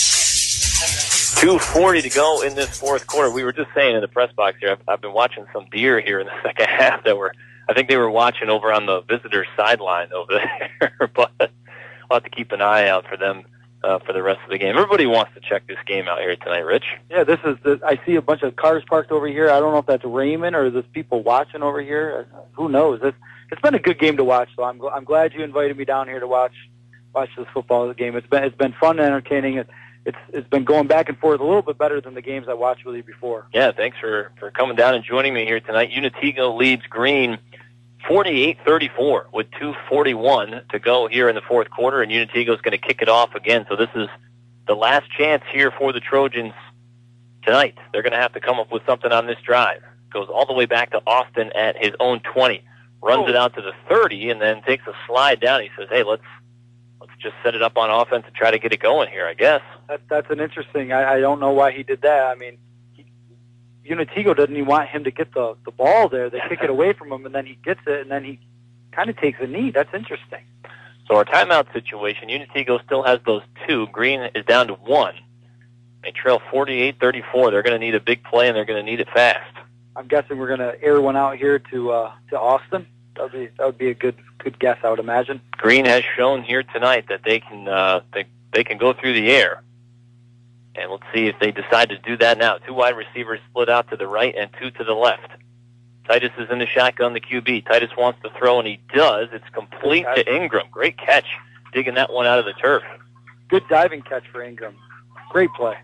[SPEAKER 1] two forty to go in this fourth quarter. We were just saying in the press box here, I've, I've been watching some deer here in the second half that were, I think they were watching over on the visitor sideline over there, but we'll have to keep an eye out for them uh, for the rest of the game. Everybody wants to check this game out here tonight, Rich.
[SPEAKER 2] Yeah, this is the, I see a bunch of cars parked over here. I don't know if that's Raymond or there's people watching over here. Who knows? It's, it's been a good game to watch, so I'm, I'm glad you invited me down here to watch watch this football game. It's been it's been fun and entertaining. It, it's it's been going back and forth a little bit better than the games I watched with you before.
[SPEAKER 1] Yeah, thanks for, for coming down and joining me here tonight. Unitego leads Green forty-eight thirty-four with two forty-one to go here in the fourth quarter, and Unitego is going to kick it off again. So this is the last chance here for the Trojans tonight. They're going to have to come up with something on this drive. Goes all the way back to Austin at his own twenty. Runs
[SPEAKER 2] Oh.
[SPEAKER 1] it out to the thirty and then takes a slide down. He says, hey, let's let's just set it up on offense and try to get it going here, I guess.
[SPEAKER 2] That, that's an interesting. I, I don't know why he did that. I mean, he, Unatigo doesn't even want him to get the, the ball there. They kick it away from him, and then he gets it, and then he kind of takes a knee. That's interesting.
[SPEAKER 1] So our timeout situation, Unatigo still has those two. Green is down to one. They trail forty-eight thirty-four. They're going to need a big play, and they're going to need it fast.
[SPEAKER 2] I'm guessing we're going to air one out here to uh, to Austin. That would be that would be a good good guess, I would imagine.
[SPEAKER 1] Green has shown here tonight that they can uh, they they can go through the air, and let's see if they decide to do that now. Two wide receivers split out to the right and two to the left. Titus is in the shotgun, the Q B. Titus wants to throw, and he does. It's complete to Ingram. Great catch, digging that one out of the turf.
[SPEAKER 2] Good diving catch for Ingram. Great play.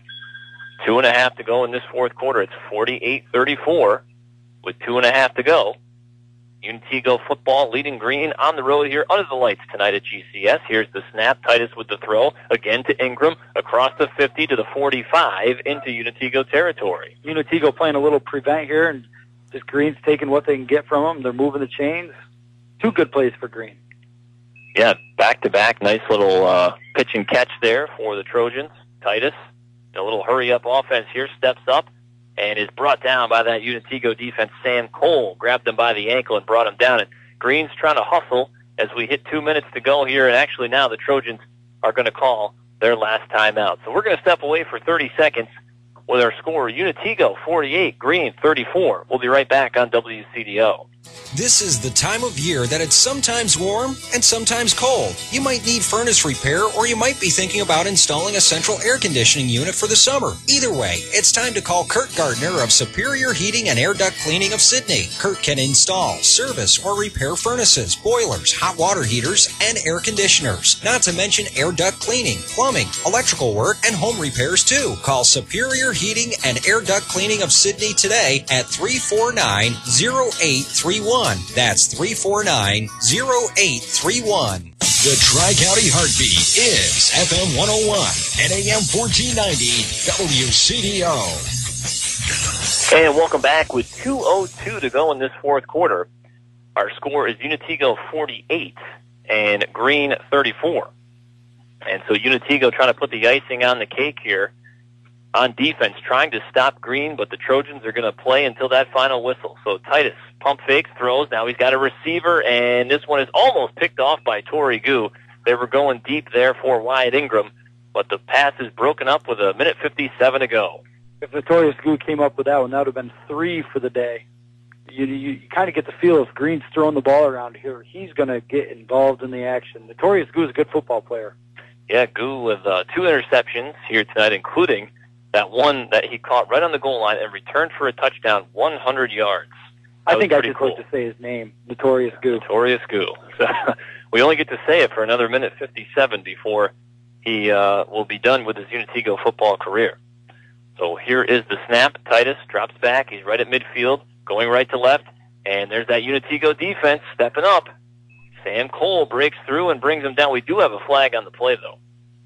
[SPEAKER 1] Two and a half to go in this fourth quarter. It's forty-eight thirty-four with two and a half to go. Unatigo football leading Green on the road here under the lights tonight at G C S. Here's the snap. Titus with the throw. Again to Ingram. Across the fifty to the forty-five into Unatigo territory.
[SPEAKER 2] Unatigo playing a little prevent here, and just Green's taking what they can get from them. They're moving the chains. Two good plays for Green.
[SPEAKER 1] Yeah, back-to-back. Nice little uh, pitch and catch there for the Trojans. Titus, a little hurry-up offense here, steps up and is brought down by that Unatigo defense. Sam Cole grabbed him by the ankle and brought him down. And Green's trying to hustle as we hit two minutes to go here. And actually now the Trojans are going to call their last timeout. So we're going to step away for thirty seconds with our score, Unatigo forty-eight, Green thirty-four. We'll be right back on W C D O.
[SPEAKER 3] This is the time of year that it's sometimes warm and sometimes cold. You might need furnace repair, or you might be thinking about installing a central air conditioning unit for the summer. Either way, it's time to call Kurt Gardner of Superior Heating and Air Duct Cleaning of Sydney. Kurt can install, service, or repair furnaces, boilers, hot water heaters, and air conditioners. Not to mention air duct cleaning, plumbing, electrical work, and home repairs too. Call Superior Heating and Air Duct Cleaning of Sydney today at three four nine, zero eight three one. That's three four nine, zero eight three one. The Tri-County Heartbeat is F M one oh one and A M fourteen ninety W C D O.
[SPEAKER 1] And welcome back with two oh two to go in this fourth quarter. Our score is Unatigo forty-eight and Green thirty-four. And so Unatigo trying to put the icing on the cake here on defense, trying to stop Green, but the Trojans are going to play until that final whistle. So Titus pump fakes, throws. Now he's got a receiver, and this one is almost picked off by Torrey Gu. They were going deep there for Wyatt Ingram, but the pass is broken up with a minute fifty-seven to go.
[SPEAKER 2] If Notorious Gu came up with that one, that would have been three for the day. You, you, you kind of get the feel if Green's throwing the ball around here, he's going to get involved in the action. Notorious Gu is a good football player.
[SPEAKER 1] Yeah, Gu with uh, two interceptions here tonight, including that one that he caught right on the goal line and returned for a touchdown, one hundred yards. That
[SPEAKER 2] I think I just
[SPEAKER 1] cool.
[SPEAKER 2] like to say his name, Notorious Gu.
[SPEAKER 1] Notorious Gu. So we only get to say it for another minute fifty-seven before he uh, will be done with his Unatigo football career. So here is the snap. Titus drops back. He's right at midfield, going right to left, and there's that Unatigo defense stepping up. Sam Cole breaks through and brings him down. We do have a flag on the play, though.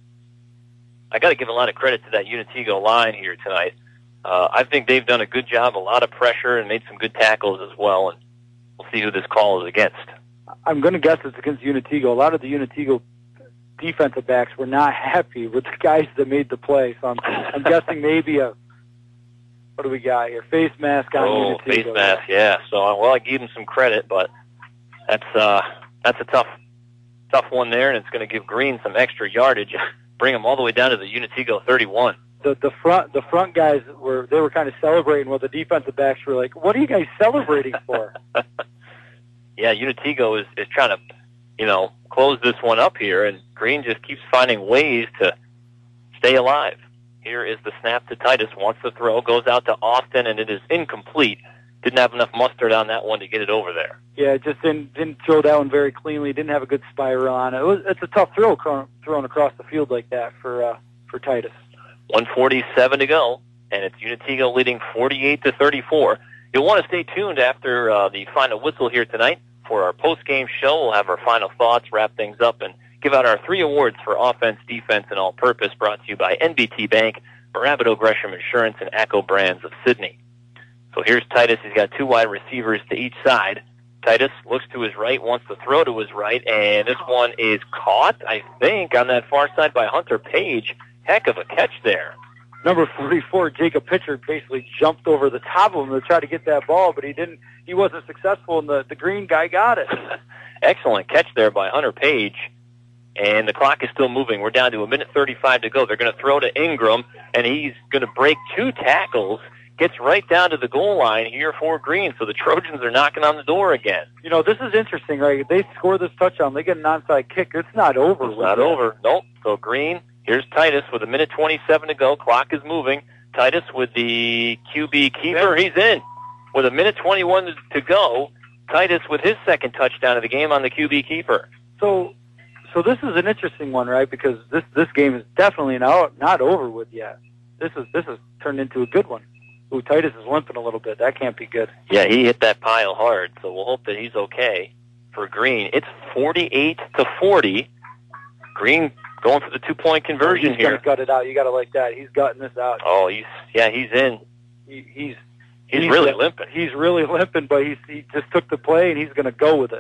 [SPEAKER 1] I got to give a lot of credit to that Unatigo line here tonight. Uh, I think they've done a good job, a lot of pressure, and made some good tackles as well, and we'll see who this call is against.
[SPEAKER 2] I'm going to guess it's against Unatigo. A lot of the Unatigo defensive backs were not happy with the guys that made the play, so I'm, I'm guessing maybe a, what do we got here, face mask on
[SPEAKER 1] Oh,
[SPEAKER 2] Unatigo.
[SPEAKER 1] face mask, yeah. So, well, I gave him some credit, but that's uh, that's a tough, tough one there, and it's going to give Green some extra yardage. Bring them all the way down to the Unatigo thirty-one.
[SPEAKER 2] The the front the front guys were they were kind of celebrating while the defensive backs were like, "What are you guys celebrating for?"
[SPEAKER 1] Yeah, Unatigo is, is trying to, you know, close this one up here, and Green just keeps finding ways to stay alive. Here is the snap to Titus. Wants to throw, goes out to Austin, and it is incomplete. Didn't have enough mustard on that one to get it over there.
[SPEAKER 2] Yeah, just didn't didn't throw that one very cleanly. Didn't have a good spiral on it. It was it's a tough throw thrown across the field like that for uh, for Titus.
[SPEAKER 1] one forty-seven to go, and it's Unatigo leading forty-eight to thirty-four. You'll want to stay tuned after uh, the final whistle here tonight for our post-game show. We'll have our final thoughts, wrap things up, and give out our three awards for offense, defense, and all-purpose, brought to you by N B T Bank, Rapido Gresham Insurance, and Echo Brands of Sydney. So here's Titus. He's got two wide receivers to each side. Titus looks to his right, wants to throw to his right, and this one is caught, I think, on that far side by Hunter Page. Heck of a catch there.
[SPEAKER 2] Number forty-four, Jacob Pitcher, basically jumped over the top of him to try to get that ball, but he didn't. He wasn't successful, and the, the green guy got it.
[SPEAKER 1] Excellent catch there by Hunter Page, and the clock is still moving. We're down to a minute thirty-five to go. They're going to throw to Ingram, and he's going to break two tackles, gets right down to the goal line here for Green, so the Trojans are knocking on the door again.
[SPEAKER 2] You know, this is interesting, right? If they score this touchdown, they get an onside kick. It's not over.
[SPEAKER 1] It's not over. Nope. So Green, here's Titus with a minute twenty-seven to go. Clock is moving. Titus with the Q B keeper. He's in. With a minute twenty-one to go, Titus with his second touchdown of the game on the Q B keeper.
[SPEAKER 2] So so this is an interesting one, right? Because this this game is definitely not, not over with yet. This is this has turned into a good one. Ooh, Titus is limping a little bit. That can't be good.
[SPEAKER 1] Yeah, he hit that pile hard, so we'll hope that he's okay for Green. It's forty-eight to forty. Green going for the two-point conversion
[SPEAKER 2] oh, he's
[SPEAKER 1] here.
[SPEAKER 2] He's going to gut it out. You got to like that. He's gutting this out.
[SPEAKER 1] Oh, he's yeah, he's in.
[SPEAKER 2] He, he's
[SPEAKER 1] he's he's really limping.
[SPEAKER 2] He's really limping, but he's he just took the play and he's going to go with it.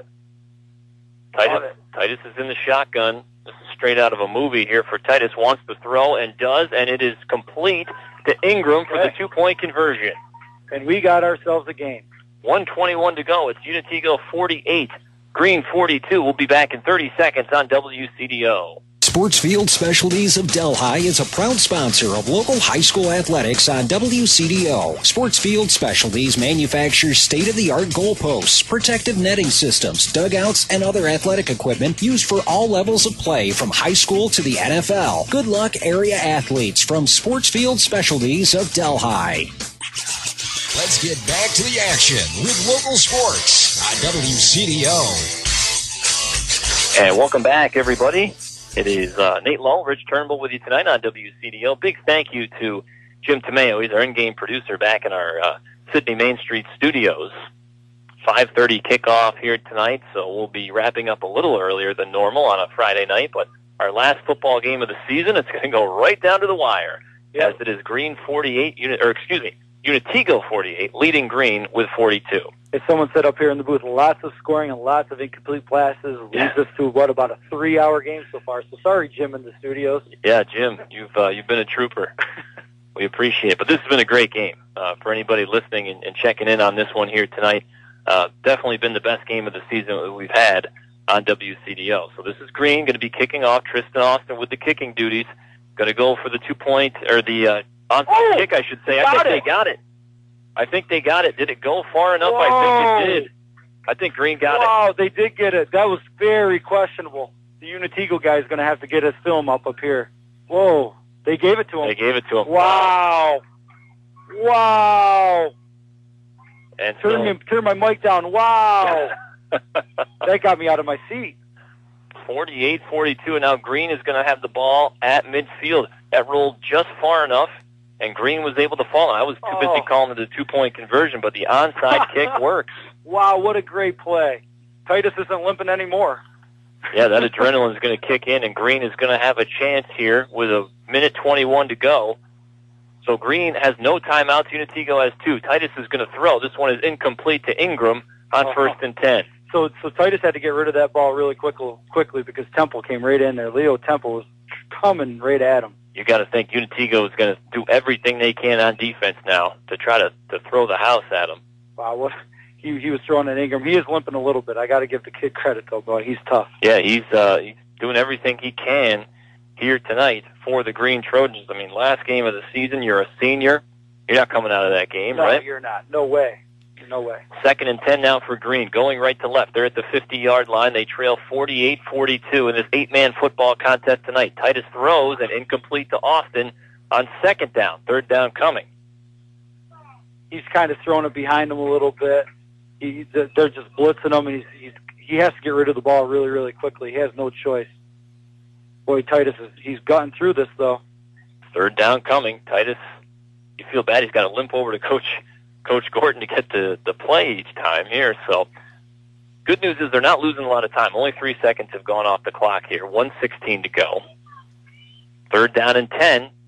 [SPEAKER 1] Titus, Titus is in the shotgun. This is straight out of a movie here for Titus. Wants to throw and does, and it is complete to Ingram for the two-point conversion.
[SPEAKER 2] And we got ourselves a game.
[SPEAKER 1] one twenty-one to go. It's Unitigo forty-eight, Green forty-two. We'll be back in thirty seconds on W C D O.
[SPEAKER 3] Sportsfield Specialties of Delhi is a proud sponsor of local high school athletics on W C D O. Sportsfield Specialties manufactures state-of-the-art goalposts, protective netting systems, dugouts, and other athletic equipment used for all levels of play from high school to the N F L. Good luck, area athletes from Sportsfield Specialties of Delhi.
[SPEAKER 12] Let's get back to the action with local sports on W C D O.
[SPEAKER 1] And welcome back, everybody. It is uh, Nate Lowe, Rich Turnbull with you tonight on W C D O. Big thank you to Jim Tomeo. He's our in-game producer back in our uh, Sydney Main Street studios. five thirty kickoff here tonight, so we'll be wrapping up a little earlier than normal on a Friday night. But our last football game of the season, it's going to go right down to the wire, yep. as it is Green forty-eight, unit, or excuse me, Unitigo forty-eight, leading Green with forty-two.
[SPEAKER 2] As someone said up here in the booth, lots of scoring and lots of incomplete passes leads
[SPEAKER 1] yeah.
[SPEAKER 2] us to, what, about a three-hour game so far. So sorry, Jim, in the studios.
[SPEAKER 1] Yeah, Jim, you've uh, you've been a trooper. We appreciate it. But this has been a great game uh, for anybody listening and, and checking in on this one here tonight. Uh, definitely been the best game of the season that we've had on W C D O. So this is Green going to be kicking off. Tristan Austin with the kicking duties. Going to go for the two-point, or the uh, onside
[SPEAKER 2] oh,
[SPEAKER 1] kick, I should say. I think
[SPEAKER 2] it.
[SPEAKER 1] they got it. I think they got it. Did it go far enough?
[SPEAKER 2] Whoa.
[SPEAKER 1] I think it did. I think Green got
[SPEAKER 2] wow,
[SPEAKER 1] it.
[SPEAKER 2] Wow, they did get it. That was very questionable. The Unitigo guy is going to have to get his film up up here. Whoa, they gave it to him.
[SPEAKER 1] They gave it to him.
[SPEAKER 2] Wow. Wow.
[SPEAKER 1] And
[SPEAKER 2] turn,
[SPEAKER 1] so,
[SPEAKER 2] me, turn my mic down. Wow. That got me out of my seat.
[SPEAKER 1] forty-eight forty-two, and now Green is going to have the ball at midfield. That rolled just far enough, and Green was able to fall. I was too
[SPEAKER 2] oh.
[SPEAKER 1] busy calling it a two-point conversion, but the onside kick works.
[SPEAKER 2] Wow, what a great play. Titus isn't limping anymore.
[SPEAKER 1] Yeah, that adrenaline is going to kick in, and Green is going to have a chance here with a minute twenty-one to go. So Green has no timeouts. Unitigo has two. Titus is going to throw. This one is incomplete to Ingram on uh-huh. first and ten.
[SPEAKER 2] So so Titus had to get rid of that ball really quickly, quickly because Temple came right in there. Leo Temple was coming right at him.
[SPEAKER 1] You got to think Unitigo is going to do everything they can on defense now to try to, to throw the house at him.
[SPEAKER 2] Wow, what he he was throwing at Ingram. He is limping a little bit. I got to give the kid credit though, boy. He's tough.
[SPEAKER 1] Yeah, he's uh, he's doing everything he can here tonight for the Green Trojans. I mean, last game of the season, you're a senior. You're not coming out of that game,
[SPEAKER 2] no,
[SPEAKER 1] right?
[SPEAKER 2] No, you're not. No way. No way.
[SPEAKER 1] Second and ten now for Green, going right to left. They're at the fifty-yard line. They trail forty-eight forty-two in this eight-man football contest tonight. Titus throws and incomplete to Austin on second down. Third down coming.
[SPEAKER 2] He's kind of throwing it behind him a little bit. He, they're just blitzing him, and he's, he's he has to get rid of the ball really, really quickly. He has no choice. Boy, Titus is he's gotten through this though.
[SPEAKER 1] Third down coming. Titus, you feel bad. He's got to limp over to Coach. Coach Gordon to get the, the play each time here. So good news is they're not losing a lot of time. Only three seconds have gone off the clock here. one sixteen to go. Third down and ten.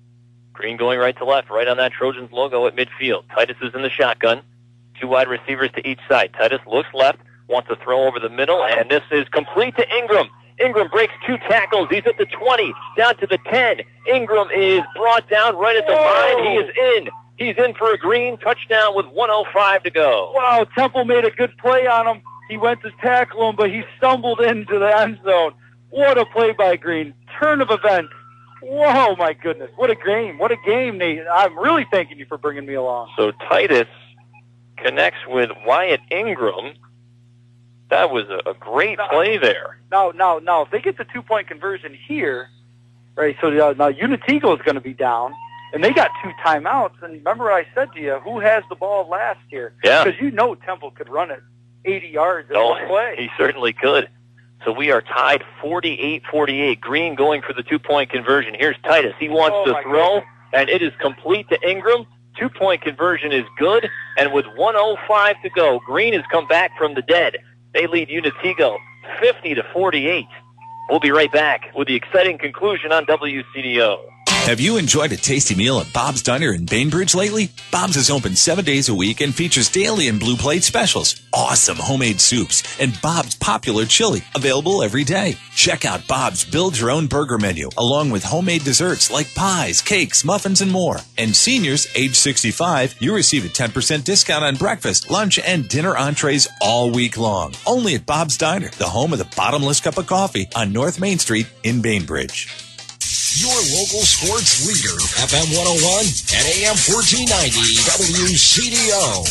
[SPEAKER 1] Green going right to left, right on that Trojans logo at midfield. Titus is in the shotgun. Two wide receivers to each side. Titus looks left, wants to throw over the middle, and this is complete to Ingram. Ingram breaks two tackles. He's at the twenty, down to the ten. Ingram is brought down right at the line. He is in. He's in for a Green touchdown with one oh five to go.
[SPEAKER 2] Wow, Temple made a good play on him. He went to tackle him, but he stumbled into the end zone. What a play by Green. Turn of events. Whoa, my goodness. What a game. What a game, Nate. I'm really thanking you for bringing me along.
[SPEAKER 1] So Titus connects with Wyatt Ingram. That was a, a great
[SPEAKER 2] now,
[SPEAKER 1] play there.
[SPEAKER 2] Now, now, now, if they get the two-point conversion here, right, so uh, now Unitego is going to be down, and they got two timeouts. And remember I said to you, who has the ball last here?
[SPEAKER 1] Yeah.
[SPEAKER 2] Because you know Temple could run it eighty yards in
[SPEAKER 1] oh,
[SPEAKER 2] one play.
[SPEAKER 1] He certainly could. So we are tied forty-eight forty-eight. Green going for the two-point conversion. Here's Titus. He wants
[SPEAKER 2] oh,
[SPEAKER 1] to throw,
[SPEAKER 2] goodness.
[SPEAKER 1] and it is complete to Ingram. Two-point conversion is good, and with one oh five to go, Green has come back from the dead. They lead Unitego fifty to forty-eight. We'll be right back with the exciting conclusion on W C D O.
[SPEAKER 13] Have you enjoyed a tasty meal at Bob's Diner in Bainbridge lately? Bob's is open seven days a week and features daily and blue plate specials, awesome homemade soups, and Bob's popular chili, available every day. Check out Bob's Build Your Own Burger menu, along with homemade desserts like pies, cakes, muffins, and more. And seniors age sixty-five, you receive a ten percent discount on breakfast, lunch, and dinner entrees all week long. Only at Bob's Diner, the home of the bottomless cup of coffee on North Main Street in Bainbridge.
[SPEAKER 12] Your local sports leader, F M one oh one and A M fourteen ninety W C D O.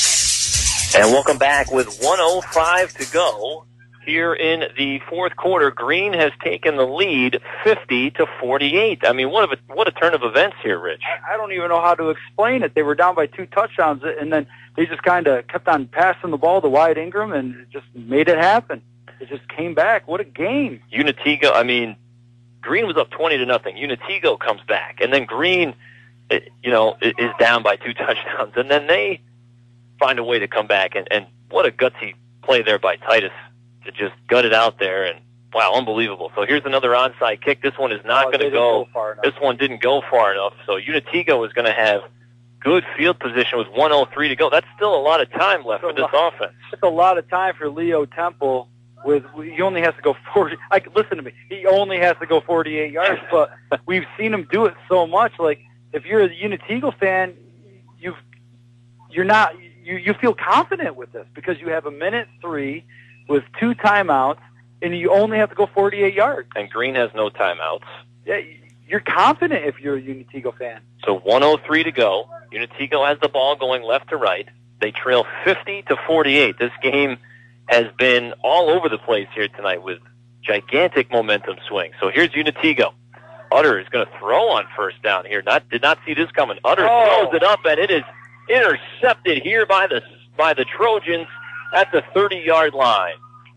[SPEAKER 1] And welcome back with one oh five to go here in the fourth quarter. Green has taken the lead fifty to forty-eight. I mean, what a, what a turn of events here, Rich.
[SPEAKER 2] I, I don't even know how to explain it. They were down by two touchdowns, and then they just kind of kept on passing the ball to Wyatt Ingram and just made it happen. It just came back. What a game.
[SPEAKER 1] Unitego, I mean, Green was up twenty to nothing. Unitego comes back, and then Green, you know, is down by two touchdowns, and then they find a way to come back. And, and what a gutsy play there by Titus to just gut it out there. And wow, unbelievable. So here's another onside kick. This one is not
[SPEAKER 2] oh,
[SPEAKER 1] going to
[SPEAKER 2] go.
[SPEAKER 1] go.
[SPEAKER 2] Far enough.
[SPEAKER 1] This one didn't go far enough. So Unitego is going to have good field position with one oh three to go. That's still a lot of time left for this
[SPEAKER 2] lot,
[SPEAKER 1] offense.
[SPEAKER 2] It's a lot of time for Leo Temple. With he only has to go forty. Like, listen to me. He only has to go forty-eight yards, but we've seen him do it so much. Like, if you're a Unitego fan, you you're not you you feel confident with this because you have a minute three with two timeouts, and you only have to go forty-eight yards.
[SPEAKER 1] And Green has no timeouts.
[SPEAKER 2] Yeah, you're confident if you're a Unitego fan.
[SPEAKER 1] So one oh three to go. Unitego has the ball going left to right. They trail fifty to forty-eight. This game has been all over the place here tonight with gigantic momentum swings. So here's Unitego. Utter is going to throw on first down here. Not did not see this coming. Utter
[SPEAKER 2] oh.
[SPEAKER 1] throws it up, and it is intercepted here by the by the Trojans at the thirty-yard line.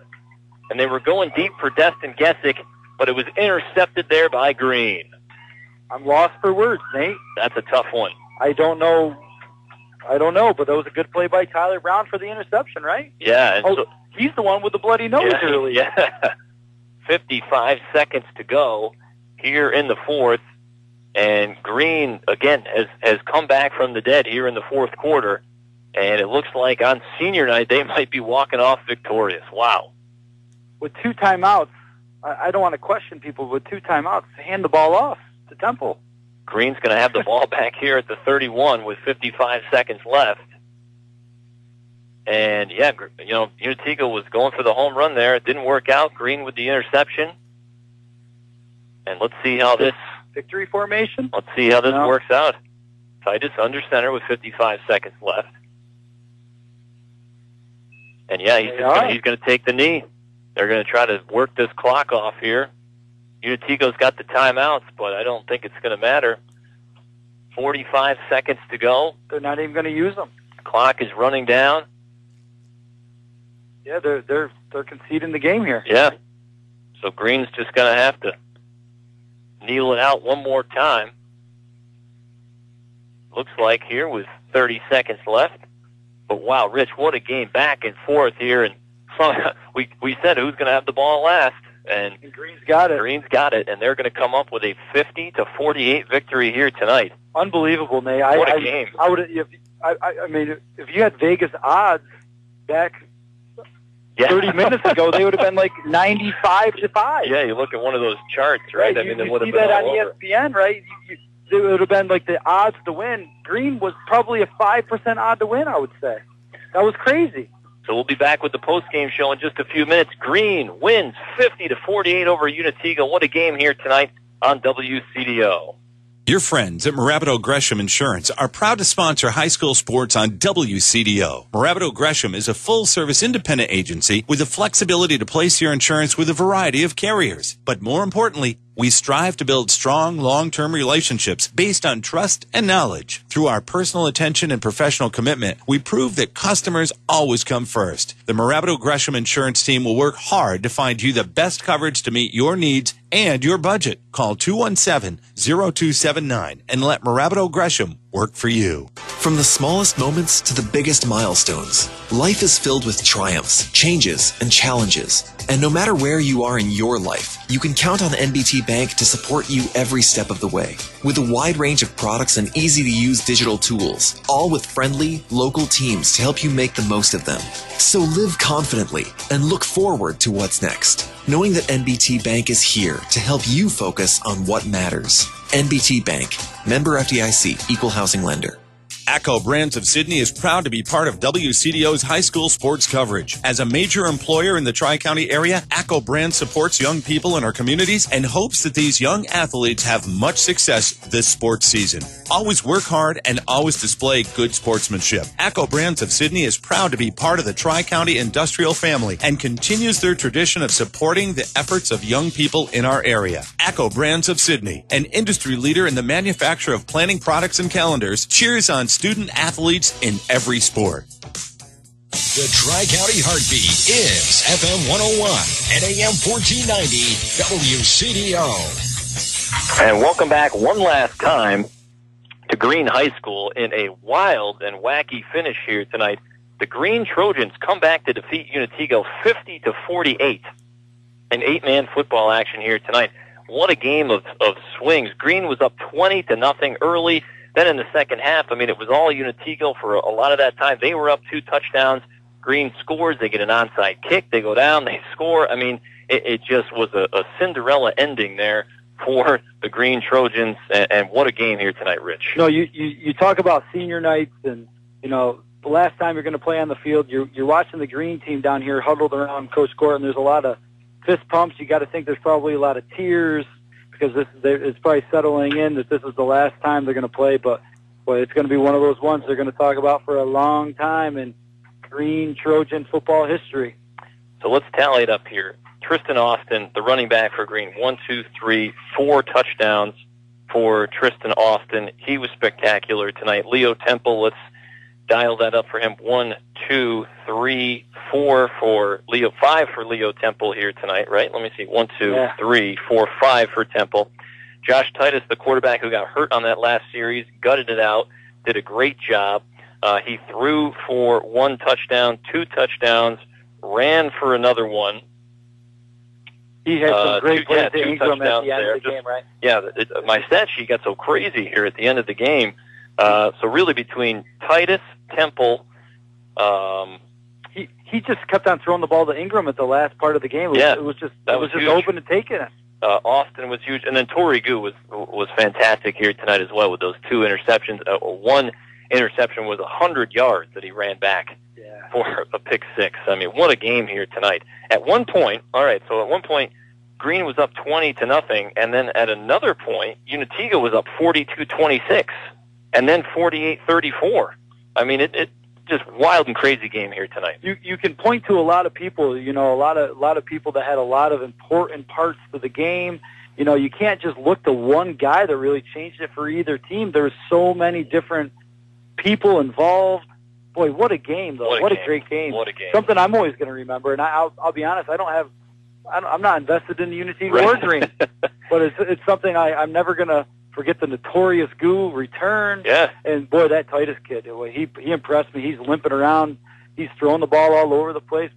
[SPEAKER 1] And they were going deep for Destin Gesick, but it was intercepted there by Green.
[SPEAKER 2] I'm lost for words, Nate.
[SPEAKER 1] That's a tough one.
[SPEAKER 2] I don't know. I don't know, but that was a good play by Tyler Brown for the interception, right?
[SPEAKER 1] Yeah. And
[SPEAKER 2] oh,
[SPEAKER 1] so,
[SPEAKER 2] he's the one with the bloody nose
[SPEAKER 1] yeah,
[SPEAKER 2] early.
[SPEAKER 1] Yeah. fifty-five seconds to go here in the fourth. And Green, again, has, has come back from the dead here in the fourth quarter. And it looks like on senior night they might be walking off victorious. Wow.
[SPEAKER 2] With two timeouts, I, I don't want to question people, but with two timeouts, hand the ball off to Temple.
[SPEAKER 1] Green's going to have the ball back here at the thirty-one with fifty-five seconds left. And, yeah, you know, Unitego was going for the home run there. It didn't work out. Green with the interception. And let's see how this...
[SPEAKER 2] Victory formation?
[SPEAKER 1] Let's see how this
[SPEAKER 2] no.
[SPEAKER 1] works out. Titus under center with fifty-five seconds left. And, yeah, he's, gonna, he's going to take the knee. They're going to try to work this clock off here. Unitego's got the timeouts, but I don't think it's going to matter. forty-five seconds to go.
[SPEAKER 2] They're not even going to use them.
[SPEAKER 1] Clock is running down.
[SPEAKER 2] Yeah, they're they're they're conceding the game here.
[SPEAKER 1] Yeah. So Green's just going to have to kneel it out one more time. Looks like here with thirty seconds left. But wow, Rich, what a game back and forth here. And we we said who's going to have the ball last. And,
[SPEAKER 2] and Green's got it.
[SPEAKER 1] Green's got it, and they're going to come up with a fifty to forty-eight victory here tonight.
[SPEAKER 2] Unbelievable, Nate.
[SPEAKER 1] What
[SPEAKER 2] I,
[SPEAKER 1] a game.
[SPEAKER 2] I, I would, if, I, I mean, if you had Vegas odds back
[SPEAKER 1] yeah.
[SPEAKER 2] thirty minutes ago, they would have been like ninety-five to five.
[SPEAKER 1] Yeah, you look at one of those charts, right?
[SPEAKER 2] right
[SPEAKER 1] I mean,
[SPEAKER 2] you,
[SPEAKER 1] it would
[SPEAKER 2] you
[SPEAKER 1] have
[SPEAKER 2] see
[SPEAKER 1] been
[SPEAKER 2] that
[SPEAKER 1] all
[SPEAKER 2] on
[SPEAKER 1] over.
[SPEAKER 2] E S P N, right? You, you, it would have been like the odds to win. Green was probably a five percent odd to win, I would say. That was crazy.
[SPEAKER 1] So we'll be back with the post-game show in just a few minutes. Green wins fifty to forty-eight over Unitiga. What a game here tonight on W C D O.
[SPEAKER 13] Your friends at Morabito Gresham Insurance are proud to sponsor high school sports on W C D O. Morabito Gresham is a full-service independent agency with the flexibility to place your insurance with a variety of carriers. But more importantly, we strive to build strong, long-term relationships based on trust and knowledge. Through our personal attention and professional commitment, we prove that customers always come first. The Morabito Gresham Insurance team will work hard to find you the best coverage to meet your needs and your budget. Call two one seven, zero two seven nine and let Morabito Gresham work for you.
[SPEAKER 14] From the smallest moments to the biggest milestones, life is filled with triumphs, changes, and challenges. And no matter where you are in your life, you can count on N B T Bank to support you every step of the way. With a wide range of products and easy-to-use digital tools, all with friendly, local teams to help you make the most of them. So live confidently and look forward to what's next, knowing that N B T Bank is here to help you focus on what matters. N B T Bank, member F D I C, equal housing lender.
[SPEAKER 13] ACCO Brands of Sydney is proud to be part of W C D O's high school sports coverage. As a major employer in the Tri-County area, ACCO Brands supports young people in our communities and hopes that these young athletes have much success this sports season. Always work hard and always display good sportsmanship. ACCO Brands of Sydney is proud to be part of the Tri-County industrial family and continues their tradition of supporting the efforts of young people in our area. ACCO Brands of Sydney, an industry leader in the manufacture of planning products and calendars, cheers on student athletes in every sport.
[SPEAKER 12] The Tri-County Heartbeat is F M one oh one and A M fourteen ninety W C D O.
[SPEAKER 1] And welcome back one last time to Green High School in a wild and wacky finish here tonight. The Green Trojans come back to defeat Unitigo fifty to forty-eight. An eight-man football action here tonight. What a game of, of swings. Green was up twenty to nothing early. Then in the second half, I mean, it was all Unitigo for a lot of that time. They were up two touchdowns. Green scores. They get an onside kick. They go down. They score. I mean, it, it just was a, a Cinderella ending there for the Green Trojans. And, and what a game here tonight, Rich.
[SPEAKER 2] No, you, you, you talk about senior nights and, you know, the last time you're going to play on the field, you're, you're watching the Green team down here huddled around Coach Gordon. There's a lot of fist pumps. You got to think there's probably a lot of tears, because this it's probably settling in that this is the last time they're going to play. But boy, it's going to be one of those ones they're going to talk about for a long time in Green Trojan football history.
[SPEAKER 1] So let's tally it up here. Tristan Austin, the running back for Green, one, two, three, four touchdowns for Tristan Austin. He was spectacular tonight. Leo Temple, let's dial that up for him. One, two, three, four for Leo, five for Leo Temple here tonight, right? Let me see. One, two,
[SPEAKER 2] yeah.
[SPEAKER 1] three, four, five for Temple. Josh Titus, the quarterback who got hurt on that last series, gutted it out, did a great job. Uh, he threw for one touchdown, two touchdowns, ran for another one.
[SPEAKER 2] He had some
[SPEAKER 1] uh,
[SPEAKER 2] great
[SPEAKER 1] two,
[SPEAKER 2] plays
[SPEAKER 1] yeah,
[SPEAKER 2] to
[SPEAKER 1] two
[SPEAKER 2] Ingram at
[SPEAKER 1] touchdowns
[SPEAKER 2] the end
[SPEAKER 1] there.
[SPEAKER 2] of the
[SPEAKER 1] Just,
[SPEAKER 2] game, right?
[SPEAKER 1] Yeah, it, my stat sheet got so crazy here at the end of the game. Uh, so really between Titus, Temple, um,
[SPEAKER 2] he he just kept on throwing the ball to Ingram at the last part of the game. It was,
[SPEAKER 1] yeah,
[SPEAKER 2] it was just
[SPEAKER 1] that
[SPEAKER 2] it was,
[SPEAKER 1] was
[SPEAKER 2] just
[SPEAKER 1] huge.
[SPEAKER 2] open to taking it.
[SPEAKER 1] Uh, Austin was huge, and then Torrey Gu was was fantastic here tonight as well with those two interceptions. Uh, one interception was a hundred yards that he ran back
[SPEAKER 2] yeah.
[SPEAKER 1] for a pick six. I mean, what a game here tonight. At one point, all right, so at one point, Green was up twenty to nothing, and then at another point, Unitiga was up forty-two twenty-six, and then forty-eight thirty-four. I mean, it, it just wild and crazy game here tonight.
[SPEAKER 2] You you can point to a lot of people, you know, a lot of a lot of people that had a lot of important parts to the game. You know, you can't just look to one guy that really changed it for either team. There were so many different people involved. Boy, what a game, though.
[SPEAKER 1] What a,
[SPEAKER 2] what
[SPEAKER 1] game.
[SPEAKER 2] a great game.
[SPEAKER 1] What a game.
[SPEAKER 2] Something I'm always going to remember. And I, I'll, I'll be honest, I don't have, I don't, I'm not invested in the Unity
[SPEAKER 1] Right.
[SPEAKER 2] or Green. But it's, it's something I, I'm never going to forget. The notorious Goo return.
[SPEAKER 1] Yeah.
[SPEAKER 2] And, boy, that Titus kid, he, he impressed me. He's limping around. He's throwing the ball all over the place. But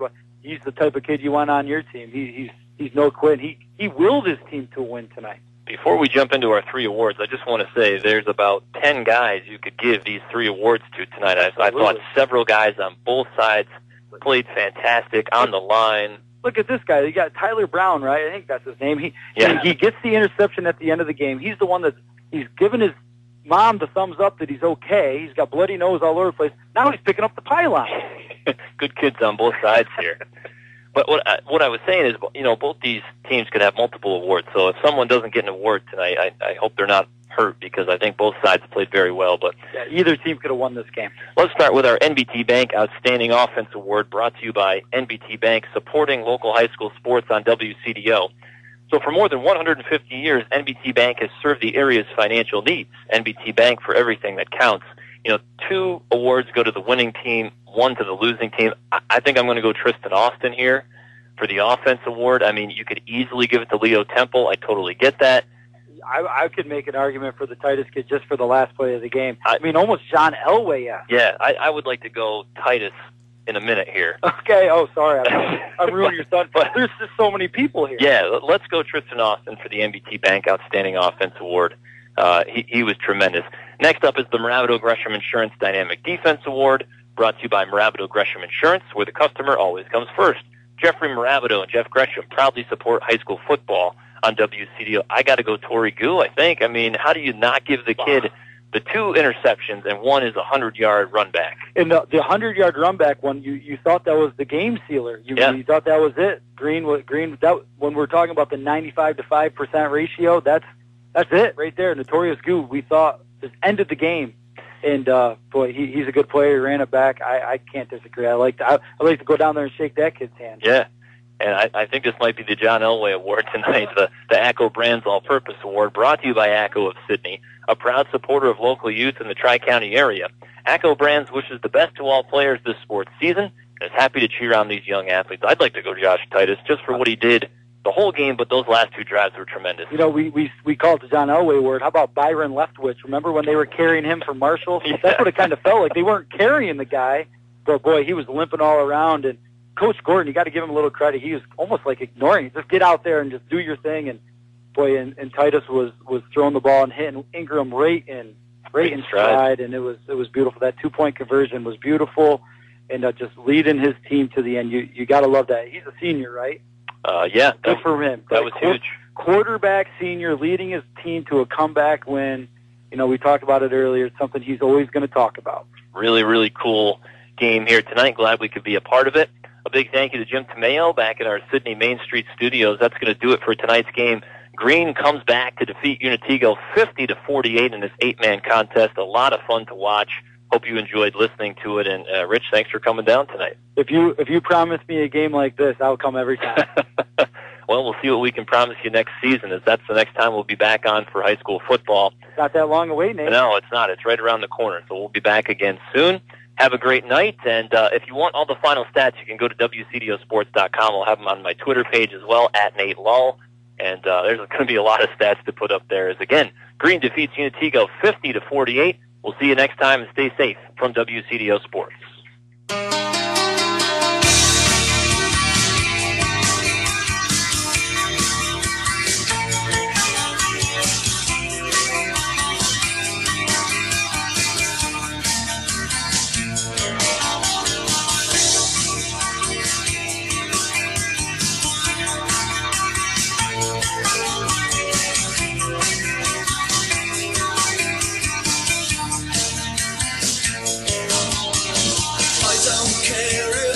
[SPEAKER 2] he's the type of kid you want on your team. He, he's he's no quit. He he willed his team to win tonight.
[SPEAKER 1] Before we jump into our three awards, I just want to say there's about ten guys you could give these three awards to tonight. I, I thought several guys on both sides played fantastic on the line.
[SPEAKER 2] Look at this guy. You got Tyler Brown, right? I think that's his name. He
[SPEAKER 1] yeah.
[SPEAKER 2] he, he gets the interception at the end of the game. He's the one that he's given his mom the thumbs up that he's okay. He's got bloody nose all over the place. Now he's picking up the pylon.
[SPEAKER 1] Good kids on both sides here. But what I, what I was saying is, you know, both these teams could have multiple awards. So if someone doesn't get an award tonight, I, I hope they're not hurt because I think both sides played very well. But
[SPEAKER 2] yeah, either team could have won this game.
[SPEAKER 1] Let's start with our N B T Bank Outstanding Offense Award, brought to you by N B T Bank, supporting local high school sports on W C D O. So for more than one hundred fifty years, N B T Bank has served the area's financial needs. N B T Bank for everything that counts. You know, two awards go to the winning team, one to the losing team. I, I think I'm going to go Tristan Austin here for the offense award. I mean, you could easily give it to Leo Temple. I totally get that.
[SPEAKER 2] I, I could make an argument for the Titus kid just for the last play of the game. I, I mean, almost John Elway. Yeah,
[SPEAKER 1] yeah I, I would like to go Titus in a minute here.
[SPEAKER 2] Okay. Oh, sorry. I'm, I'm ruining your son. But there's just so many people here.
[SPEAKER 1] Yeah, let's go Tristan Austin for the N B T Bank Outstanding Offense Award. Uh, he, he was tremendous. Next up is the Moravido Gresham Insurance Dynamic Defense Award, brought to you by Moravido Gresham Insurance, where the customer always comes first. Jeffrey Moravido and Jeff Gresham proudly support high school football on W C D O. I got to go Torrey Goo, I think. I mean, how do you not give the kid the two interceptions, and one is a hundred-yard run back?
[SPEAKER 2] And the, the hundred-yard run back one, you, you thought that was the game sealer. You,
[SPEAKER 1] yeah.
[SPEAKER 2] you thought that was it. Green, Green. That, when we're talking about the ninety-five to five percent ratio, that's that's it right there. Notorious Goo, we thought, just ended the game. And, uh, boy, he, he's a good player. He ran it back. I, I can't disagree. I like to, I, I like to go down there and shake that kid's hand.
[SPEAKER 1] Yeah. And I, I think this might be the John Elway Award tonight, the, the ACCO Brands All-Purpose Award, brought to you by ACCO of Sydney, a proud supporter of local youth in the Tri-County area. ACCO Brands wishes the best to all players this sports season and is happy to cheer on these young athletes. I'd like to go Josh Titus just for what he did the whole game, but those last two drives were tremendous.
[SPEAKER 2] You know, we we we call it the John Elway Award. How about Byron Leftwich? Remember when they were carrying him for Marshall?
[SPEAKER 1] Yeah.
[SPEAKER 2] That's what it kind of felt like. They weren't carrying the guy, but, boy, he was limping all around. And Coach Gordon, you got to give him a little credit. He was almost like ignoring it. Just get out there and just do your thing. And, boy, and, and Titus was, was throwing the ball and hitting Ingram right in, right in stride, and it was it was beautiful. That two-point conversion was beautiful, and uh, just leading his team to the end. You you got to love that. He's a senior, right?
[SPEAKER 1] Uh, yeah.
[SPEAKER 2] Good for him.
[SPEAKER 1] That was huge.
[SPEAKER 2] Quarterback senior leading his team to a comeback win. You know, we talked about it earlier. It's something he's always going to talk about.
[SPEAKER 1] Really, really cool game here tonight. Glad we could be a part of it. A big thank you to Jim Tomeo back at our Sydney Main Street studios. That's going to do it for tonight's game. Green comes back to defeat Unitigo fifty to forty-eight in this eight-man contest. A lot of fun to watch. Hope you enjoyed listening to it. And, uh, Rich, thanks for coming down tonight.
[SPEAKER 2] If you if you promise me a game like this, I'll come every time.
[SPEAKER 1] Well, we'll see what we can promise you next season, as that's the next time we'll be back on for high school football.
[SPEAKER 2] Not that long away, Nate.
[SPEAKER 1] No, it's not. It's right around the corner. So we'll be back again soon. Have a great night. And uh, if you want all the final stats, you can go to W C D O sports dot com. I'll have them on my Twitter page as well, at Nate Lull. And uh, there's going to be a lot of stats to put up there. As again, Green defeats Unitigo fifty to forty-eight. We'll see you next time, and stay safe from W C D O Sports.